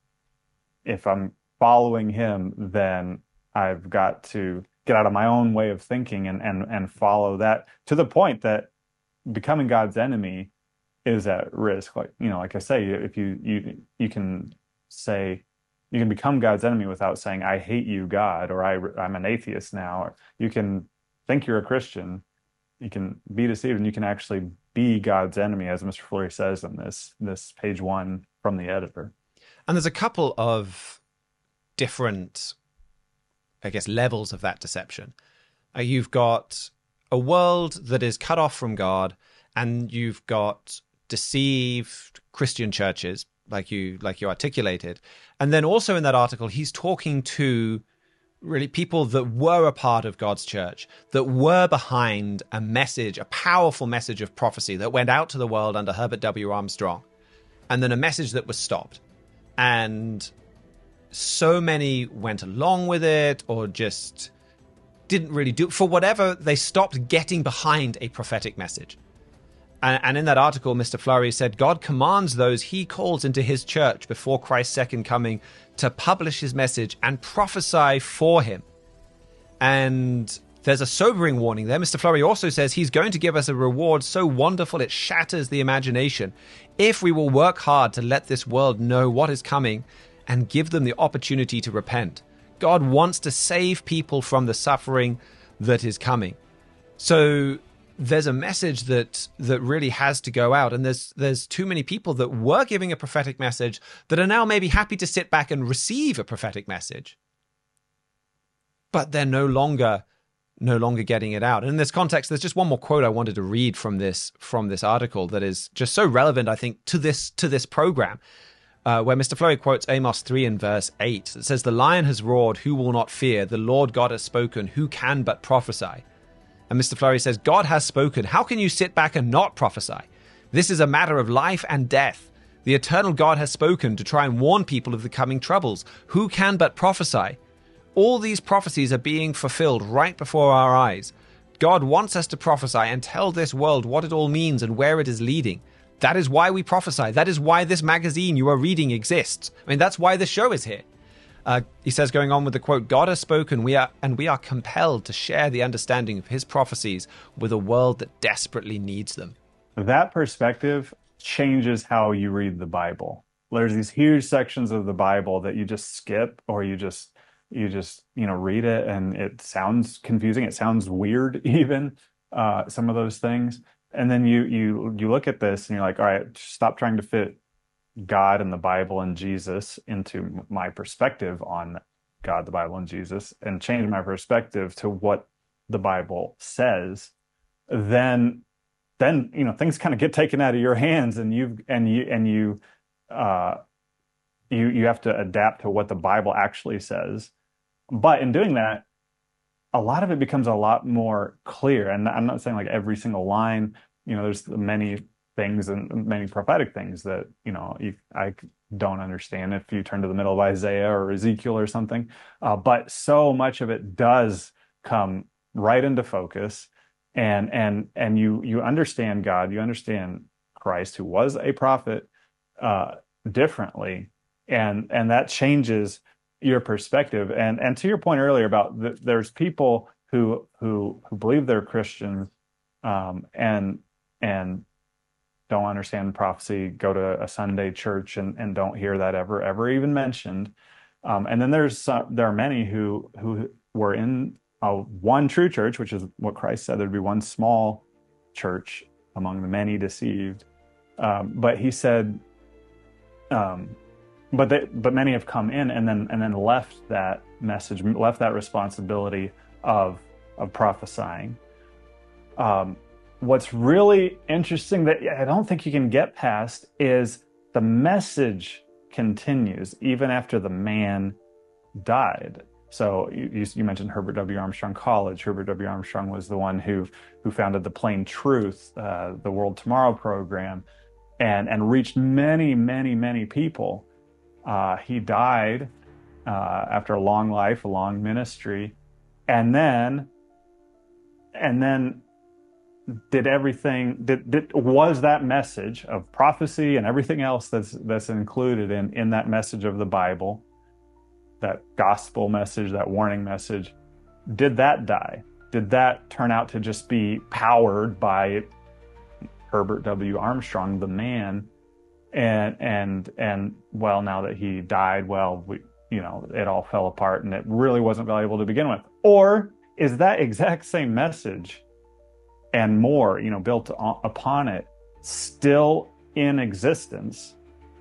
If I'm following him, then I've got to get out of my own way of thinking and and and follow that, to the point that becoming God's enemy is at risk. Like, you know, like I say, if you you you can say, you can become God's enemy without saying, "I hate you, God," or I I'm an atheist now. Or you can think you're a Christian, you can be deceived, and you can actually be God's enemy, as Mister Flurry says in this this page one from the editor. And there's a couple of different, I guess, levels of that deception. Uh, you've got a world that is cut off from God, and you've got deceived Christian churches, like you like you articulated. And then also in that article, he's talking to really people that were a part of God's church, that were behind a message, a powerful message of prophecy that went out to the world under Herbert W. Armstrong, and then a message that was stopped. And so many went along with it, or just didn't really do it. For whatever, they stopped getting behind a prophetic message. And, and in that article, Mister Flurry said, God commands those he calls into his church before Christ's second coming to publish his message and prophesy for him. And there's a sobering warning there. Mister Flurry also says he's going to give us a reward so wonderful it shatters the imagination if we will work hard to let this world know what is coming and give them the opportunity to repent. God wants to save people from the suffering that is coming. So there's a message that that really has to go out, and there's there's too many people that were giving a prophetic message that are now maybe happy to sit back and receive a prophetic message, but they're no longer no longer getting it out. And in this context, there's just one more quote I wanted to read from this from this article that is just so relevant, I think, to this to this program. Uh, where Mister Flurry quotes Amos three and verse eight. It says, "The lion has roared, who will not fear? The Lord God has spoken, who can but prophesy?" And Mister Flurry says, God has spoken. How can you sit back and not prophesy? This is a matter of life and death. The eternal God has spoken to try and warn people of the coming troubles. Who can but prophesy? All these prophecies are being fulfilled right before our eyes. God wants us to prophesy and tell this world what it all means and where it is leading. That is why we prophesy. That is why this magazine you are reading exists. I mean, that's why this show is here. Uh, he says, going on with the quote, God has spoken, we are, and we are compelled to share the understanding of his prophecies with a world that desperately needs them. That perspective changes how you read the Bible. There's these huge sections of the Bible that you just skip, or you just, you just, you know, read it and it sounds confusing. It sounds weird, even, uh, some of those things. And then you, you, you look at this and you're like, all right, stop trying to fit God and the Bible and Jesus into my perspective on God, the Bible, and Jesus, and change my perspective to what the Bible says, then then you know things kind of get taken out of your hands, and you and you and you uh you you have to adapt to what the Bible actually says. But in doing that, a lot of it becomes a lot more clear. And I'm not saying like every single line, you know, there's many things and many prophetic things that, you know, you, I don't understand if you turn to the middle of Isaiah or Ezekiel or something. Uh, but so much of it does come right into focus, and and and you you understand God, you understand Christ, who was a prophet, uh, differently, and and that changes your perspective. And and to your point earlier about the, there's people who who who believe they're Christians, um, and and don't understand prophecy, go to a Sunday church and and don't hear that ever ever even mentioned. Um, and then there's some, there are many who who were in a one true church, which is what Christ said there'd be one small church among the many deceived. Um, but he said, um, but they, but many have come in and then and then left that message, left that responsibility of of prophesying. Um, what's really interesting that I don't think you can get past is the message continues even after the man died. So you, you mentioned Herbert W. Armstrong College. Herbert W. Armstrong was the one who who founded the Plain Truth, uh, the World Tomorrow program, and and reached many, many, many people. Uh, he died uh, after a long life, a long ministry, and then and then did everything did, did was that message of prophecy and everything else that's that's included in in that message of the Bible, that gospel message, that warning message, did that die? Did that turn out to just be powered by Herbert W. Armstrong, the man? And and and well, now that he died, well, we, you know, it all fell apart and it really wasn't valuable to begin with. Or is that exact same message and more, you know, built on, upon it, still in existence?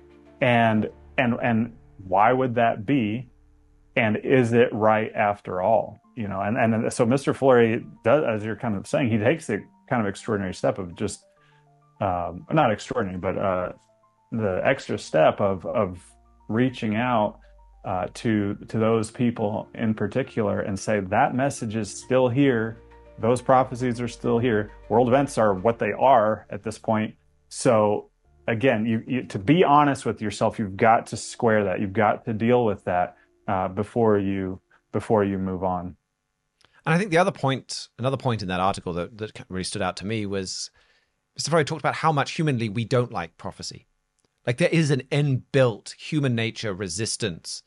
And and and why would that be? And is it right after all? You know, and and so Mister Flurry does, as you're kind of saying, he takes the kind of extraordinary step of just um, not extraordinary, but uh, the extra step of of reaching out uh, to to those people in particular and say that message is still here. Those prophecies are still here. World events are what they are at this point. So again, you, you to be honest with yourself, you've got to square that. You've got to deal with that uh, before you before you move on. And I think the other point, another point in that article that, that really stood out to me was Mister Furry talked about how much humanly we don't like prophecy. Like there is an inbuilt human nature resistance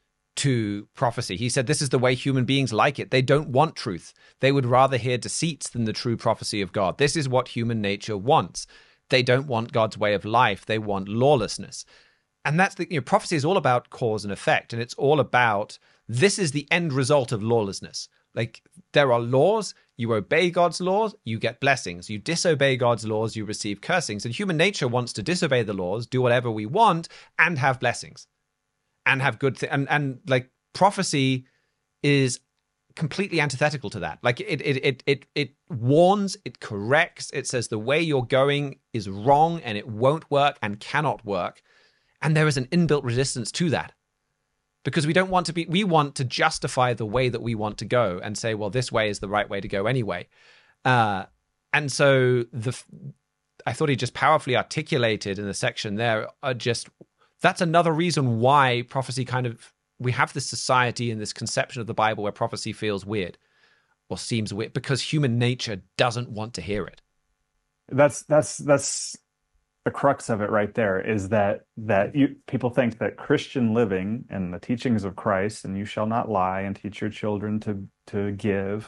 to prophecy. He said this is the way human beings like it. They don't want truth. They would rather hear deceits than the true prophecy of God. This is what human nature wants. They don't want God's way of life. They want lawlessness. And that's the, you know, prophecy is all about cause and effect. And it's all about, this is the end result of lawlessness. Like there are laws, you obey God's laws, you get blessings. You disobey God's laws, you receive cursings. And human nature wants to disobey the laws, do whatever we want, and have blessings. And have good things. And, and like prophecy is completely antithetical to that. Like it, it, it, it, it warns, it corrects, it says the way you're going is wrong and it won't work and cannot work. And there is an inbuilt resistance to that because we don't want to be, we want to justify the way that we want to go and say, well, this way is the right way to go anyway. Uh, and so the, I thought he just powerfully articulated in the section there, uh, just, that's another reason why prophecy kind of, we have this society and this conception of the Bible where prophecy feels weird or seems weird because human nature doesn't want to hear it. That's, that's, that's the crux of it right there, is that, that you, people think that Christian living and the teachings of Christ, and you shall not lie and teach your children to, to give,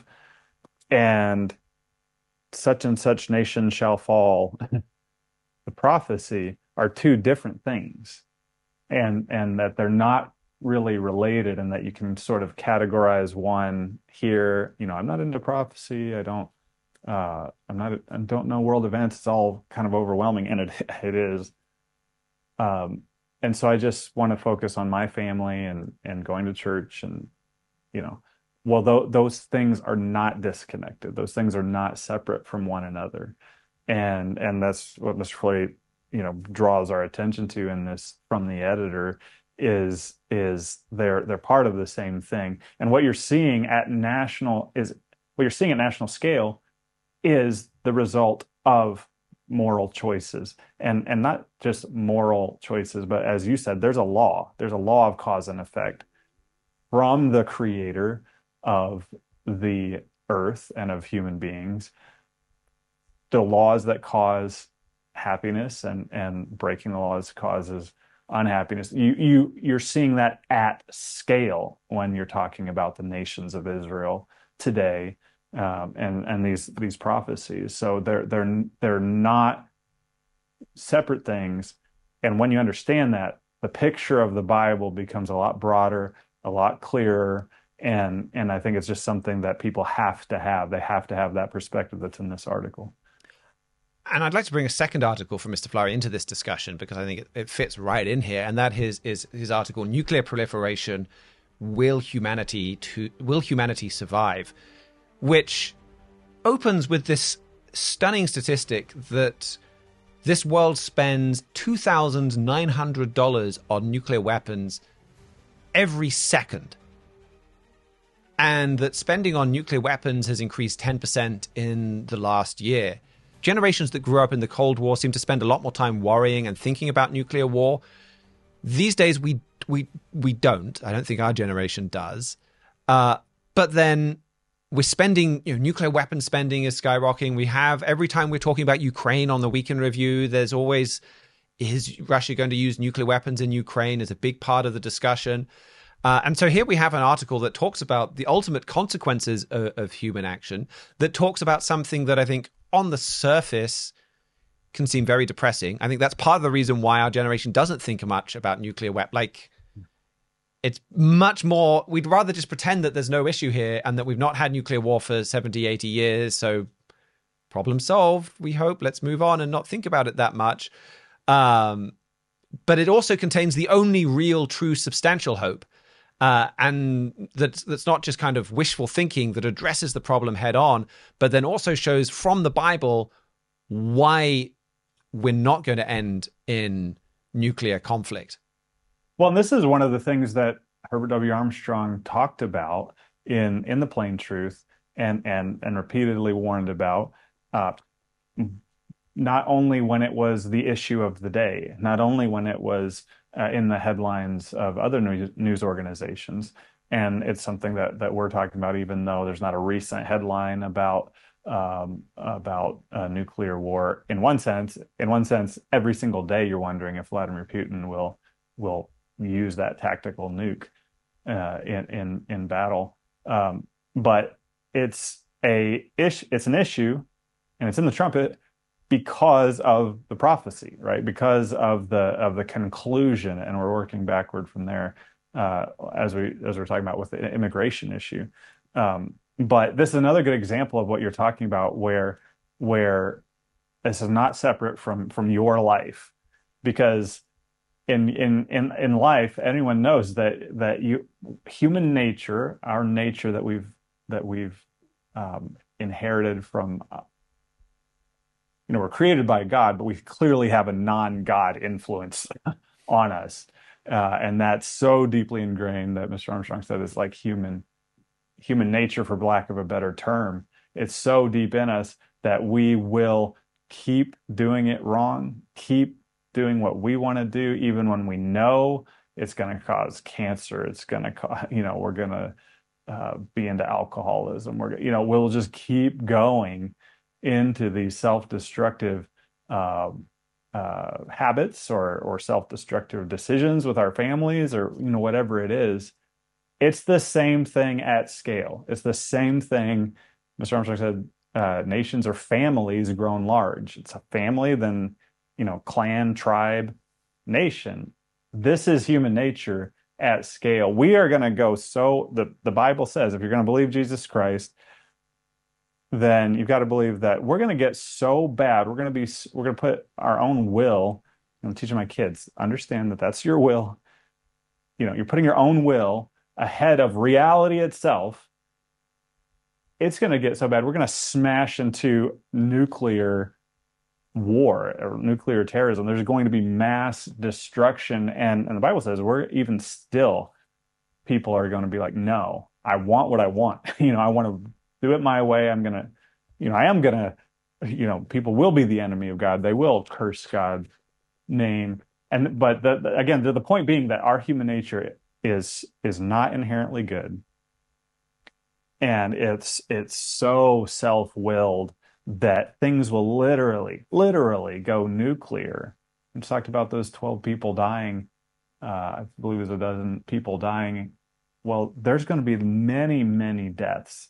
and such and such nation shall fall, the prophecy, are two different things. And, and that they're not really related, and that you can sort of categorize one here. You know, I'm not into prophecy. I don't, uh, I'm not, I don't know world events. It's all kind of overwhelming, and it, it is. Um, and so I just want to focus on my family and, and going to church and, you know, well, th- those things are not disconnected. Those things are not separate from one another. And, and that's what Mister Floyd, you know, draws our attention to in this from the editor, is is they're they're part of the same thing. And what you're seeing at national is what you're seeing at national scale is the result of moral choices, and and not just moral choices, but as you said, there's a law. There's a law of cause and effect from the creator of the earth and of human beings. The laws that cause happiness and and breaking the laws causes unhappiness. You you you're seeing that at scale when you're talking about the nations of Israel today, um, and and these these prophecies. So they're they're they're not separate things. And when you understand that, the picture of the Bible becomes a lot broader, a lot clearer. And and I think it's just something that people have to have. They have to have that perspective that's in this article. And I'd like to bring a second article from Mister Flurry into this discussion because I think it, it fits right in here. And that is, is his article, Nuclear Proliferation, Will Humanity to Will Humanity Survive? Which opens with this stunning statistic that this world spends two thousand nine hundred dollars on nuclear weapons every second. And that spending on nuclear weapons has increased ten percent in the last year. Generations that grew up in the Cold War seem to spend a lot more time worrying and thinking about nuclear war. These days, we we we don't. I don't think our generation does. Uh, but then we're spending, you know, nuclear weapon spending is skyrocketing. We have, every time we're talking about Ukraine on the Weekend Review, there's always, is Russia going to use nuclear weapons in Ukraine as a big part of the discussion? Uh, and so here we have an article that talks about the ultimate consequences of, of human action, that talks about something that I think on the surface can seem very depressing. I think that's part of the reason why our generation doesn't think much about nuclear weapons. Like, it's much more, we'd rather just pretend that there's no issue here and that we've not had nuclear war for seventy, eighty years. So problem solved, we hope. Let's move on and not think about it that much. Um, but it also contains the only real, true, substantial hope. Uh, and that's, that's not just kind of wishful thinking that addresses the problem head on, but then also shows from the Bible why we're not going to end in nuclear conflict. Well, and this is one of the things that Herbert W. Armstrong talked about in in The Plain Truth, and and and repeatedly warned about, uh, not only when it was the issue of the day, not only when it was uh, in the headlines of other news, news organizations, and it's something that that we're talking about, even though there's not a recent headline about um, about uh, nuclear war. In one sense, in one sense, every single day you're wondering if Vladimir Putin will will use that tactical nuke uh, in in in battle. Um, but it's a ish, it's an issue, and it's in the trumpet because of the prophecy, right? Because of the of the conclusion, and we're working backward from there uh, as we as we're talking about with the immigration issue. Um, but this is another good example of what you're talking about, where where this is not separate from from your life, because in in in in life, anyone knows that that you human nature, our nature that we've that we've um, inherited from, uh, you know, we're created by God, but we clearly have a non-God influence on us, uh, and that's so deeply ingrained that Mister Armstrong said it's like human human nature, for lack of a better term. It's so deep in us that we will keep doing it wrong, keep doing what we want to do, even when we know it's going to cause cancer. It's going to cause, you know, we're going to uh, be into alcoholism. We're, you know, we'll just keep going into these self-destructive uh, uh, habits or or self-destructive decisions with our families, or, you know, whatever it is. It's the same thing at scale. It's the same thing. Mister Armstrong said, uh, nations are families grown large. It's a family, then, you know, clan, tribe, nation. This is human nature at scale. We are going to go so, the, the Bible says, if you're going to believe Jesus Christ, then you've got to believe that we're going to get so bad. We're going to be, we're going to put our own will, I'm teaching my kids, understand that that's your will. You know, you're putting your own will ahead of reality itself. It's going to get so bad. We're going to smash into nuclear war or nuclear terrorism. There's going to be mass destruction. And, and the Bible says we're even still, people are going to be like, no, I want what I want. You know, I want to do it my way. I'm going to, you know, I am going to, you know, people will be the enemy of God. They will curse God's name. And, but the, the, again, the, the point being that our human nature is, is not inherently good. And it's, it's so self-willed that things will literally, literally go nuclear. We talked about those twelve people dying. Uh, I believe it was a dozen people dying. Well, there's going to be many, many deaths,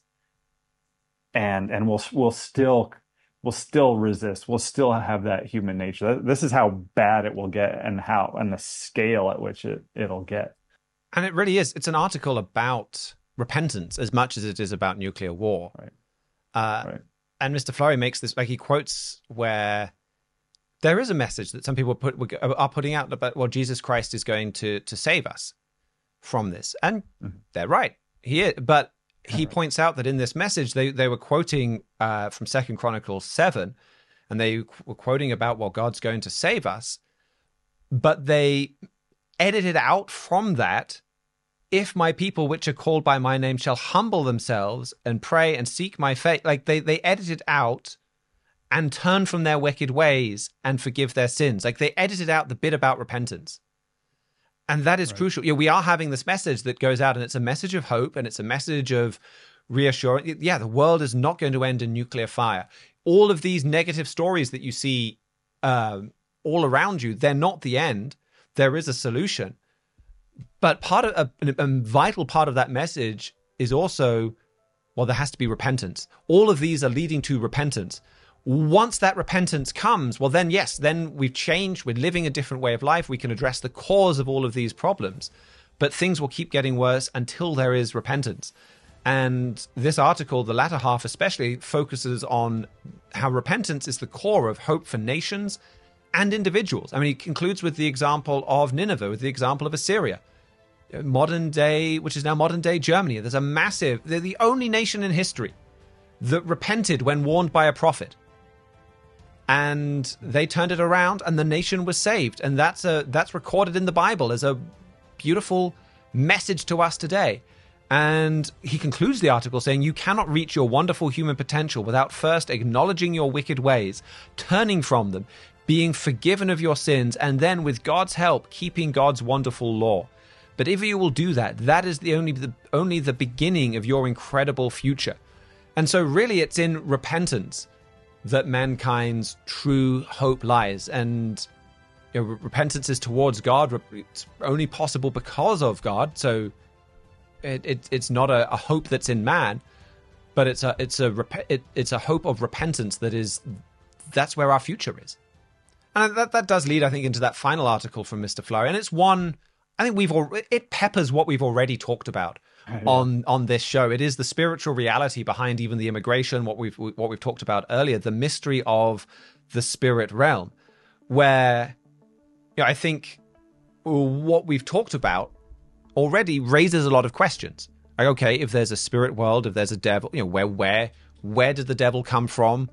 and and we'll we'll still we'll still resist. We'll still have that human nature. This is how bad it will get, and how and the scale at which it it'll get. And it really is. It's an article about repentance as much as it is about nuclear war. Right. Uh, right. And Mister Flurry makes this, like, he quotes where there is a message that some people put are putting out about, well, Jesus Christ is going to to save us from this, and mm-hmm. they're right. He is, but he right. points out that in this message they they were quoting uh, from Second Chronicles seven, and they were quoting about, well, God's going to save us, but they edited out from that, if my people which are called by my name shall humble themselves and pray and seek my face. Like they, they edited out and turn from their wicked ways and forgive their sins. Like they edited out the bit about repentance. And that is right. crucial. Yeah, we are having this message that goes out, and it's a message of hope, and it's a message of reassurance. Yeah, the world is not going to end in nuclear fire. All of these negative stories that you see um, all around you, they're not the end. There is a solution. But part of a, a vital part of that message is also, well, there has to be repentance. All of these are leading to repentance. Once that repentance comes, well, then, yes, then we've changed. We're living a different way of life. We can address the cause of all of these problems. But things will keep getting worse until there is repentance. And this article, the latter half especially, focuses on how repentance is the core of hope for nations and individuals. I mean, he concludes with the example of Nineveh, with the example of Assyria. Modern day, which is now modern day Germany. There's a massive, they're the only nation in history that repented when warned by a prophet. And they turned it around, and the nation was saved. And that's a that's recorded in the Bible as a beautiful message to us today. And he concludes the article saying, you cannot reach your wonderful human potential without first acknowledging your wicked ways, turning from them, being forgiven of your sins, and then with God's help, keeping God's wonderful law. But if you will do that, that is the only the only the beginning of your incredible future. And so really it's in repentance that mankind's true hope lies. And you know, repentance is towards God. It's only possible because of God. So it, it it's not a, a hope that's in man, but it's a it's a it, it's a hope of repentance that is that's where our future is. And that that does lead, I think, into that final article from Mister Flurry. And it's one I think we've al- it peppers what we've already talked about yeah. on on this show. It is the spiritual reality behind even the immigration, what we've what we've talked about earlier, the mystery of the spirit realm, where you know, I think what we've talked about already raises a lot of questions. Like, okay, if there's a spirit world, if there's a devil, you know, where where where did the devil come from?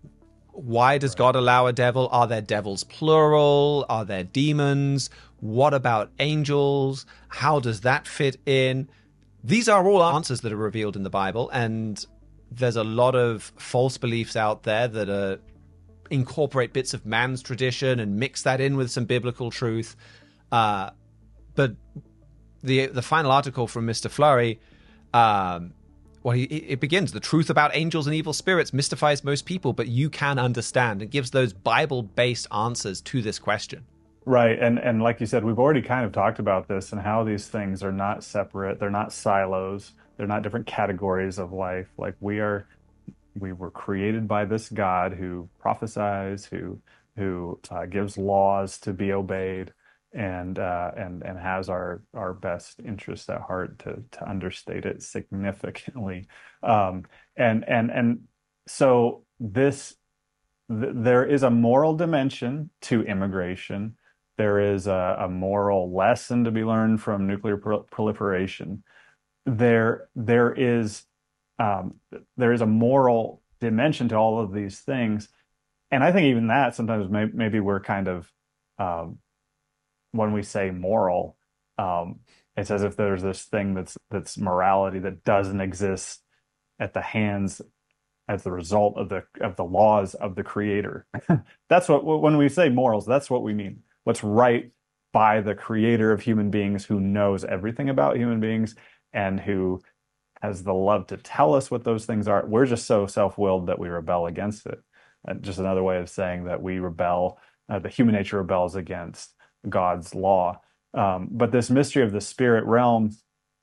Why does right. God allow a devil? Are there devils plural? Are there demons? What about angels? How does that fit in? These are all answers that are revealed in the Bible, and there's a lot of false beliefs out there that are, incorporate bits of man's tradition and mix that in with some biblical truth. Uh, but the the final article from Mister Flurry, um, well, he, it begins, the truth about angels and evil spirits mystifies most people, but you can understand. It gives those Bible-based answers to this question. Right. And and like you said, we've already kind of talked about this and how these things are not separate. They're not silos. They're not different categories of life. Like we are, we were created by this God who prophesies, who who uh, gives laws to be obeyed, and uh, and and has our our best interest at heart, to to understate it significantly. Um, and and and so this th- there is a moral dimension to immigration. There is a, a moral lesson to be learned from nuclear pro- proliferation. There, there is, um, there is a moral dimension to all of these things, and I think even that sometimes may, maybe we're kind of, um, when we say moral, um, it's as if there's this thing that's that's morality that doesn't exist at the hands as the result of the of the laws of the Creator. That's what when we say morals, that's what we mean. What's right by the Creator of human beings, who knows everything about human beings and who has the love to tell us what those things are. We're just so self-willed that we rebel against it. And just another way of saying that we rebel, uh, the human nature rebels against God's law. Um, but this mystery of the spirit realm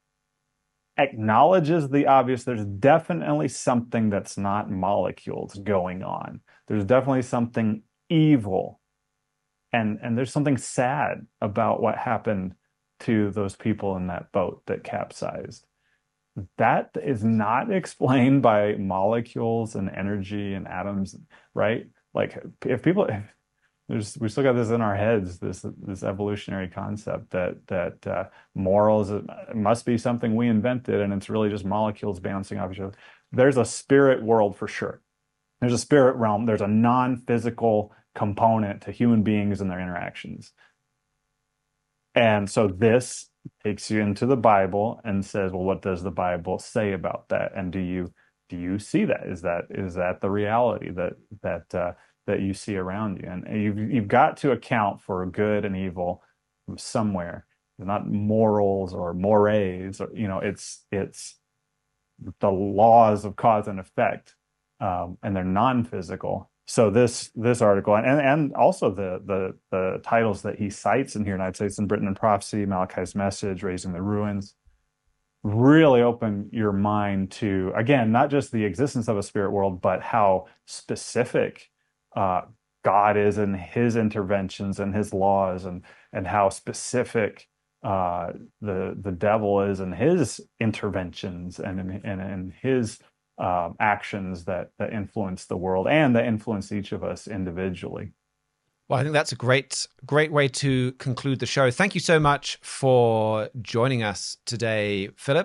acknowledges the obvious. There's definitely something that's not molecules going on. There's definitely something evil. And, and there's something sad about what happened to those people in that boat that capsized. That is not explained by molecules and energy and atoms, right? Like if people... If, There's, we still got this in our heads, this this evolutionary concept that that uh, morals must be something we invented, and it's really just molecules bouncing off each other. There's a spirit world for sure. There's a spirit realm. There's a non-physical component to human beings and their interactions. And so this takes you into the Bible and says, well, what does the Bible say about that? And do you do you see that? Is that is that the reality that that uh, that you see around you? And you've, you've got to account for good and evil from somewhere. It's not morals or mores, or, you know, it's, it's the laws of cause and effect, um, and they're non-physical. So this, this article, and, and also the, the, the titles that he cites in here, United States and Britain and Prophecy, Malachi's Message, Raising the Ruins, really open your mind to, again, not just the existence of a spirit world, but how specific Uh, God is in his interventions and his laws, and and how specific uh, the the devil is in his interventions and in, and in his um, actions that that influence the world and that influence each of us individually. Well, I think that's a great great way to conclude the show. Thank you so much for joining us today, Philip.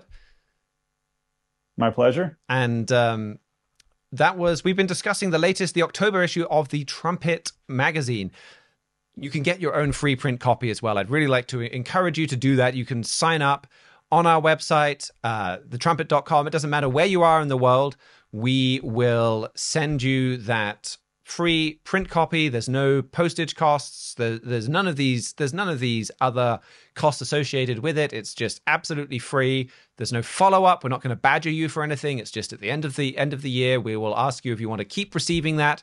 My pleasure. And um, that was, we've been discussing the latest, the October issue of the Trumpet magazine. You can get your own free print copy as well. I'd really like to encourage you to do that. You can sign up on our website, uh, the trumpet dot com. It doesn't matter where you are in the world. We will send you that free print copy. There's no postage costs. There, there's none of these. There's none of these other costs associated with it. It's just absolutely free. There's no follow up. We're not going to badger you for anything. It's just at the end of the end of the year, we will ask you if you want to keep receiving that,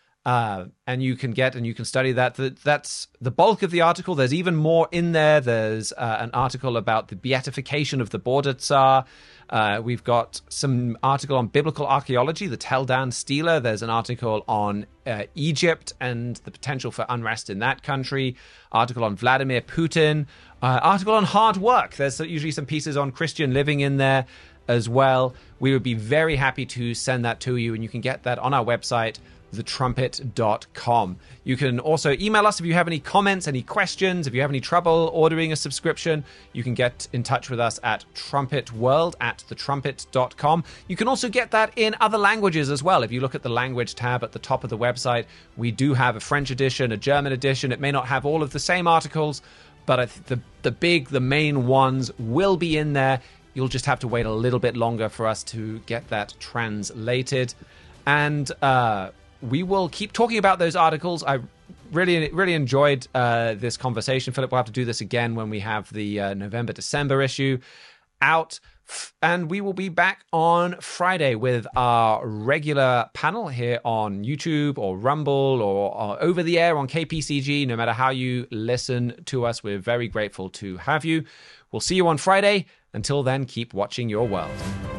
uh, and you can get and you can study that. That's the bulk of the article. There's even more in there. There's uh, an article about the beatification of the border tsar. Uh, we've got some article on biblical archaeology, the Tel Dan Stela. There's an article on uh, Egypt and the potential for unrest in that country. Article on Vladimir Putin. Uh, article on hard work. There's usually some pieces on Christian living in there as well. We would be very happy to send that to you, and you can get that on our website, the trumpet dot com. You can also email us if you have any comments, any questions. If you have any trouble ordering a subscription, you can get in touch with us at trumpetworld at the trumpet dot com. You can also get that in other languages as well. If you look at the language tab at the top of the website, we do have a French edition, a German edition. It may not have all of the same articles, but I think the, the big, the main ones will be in there. You'll just have to wait a little bit longer for us to get that translated. And uh, we will keep talking about those articles. I really, really enjoyed uh, this conversation. Philip, we'll have to do this again when we have the uh, November, December issue out. And we will be back on Friday with our regular panel here on YouTube or Rumble or, or over the air on K P C G. No matter how you listen to us, we're very grateful to have you. We'll see you on Friday. Until then, keep watching your world.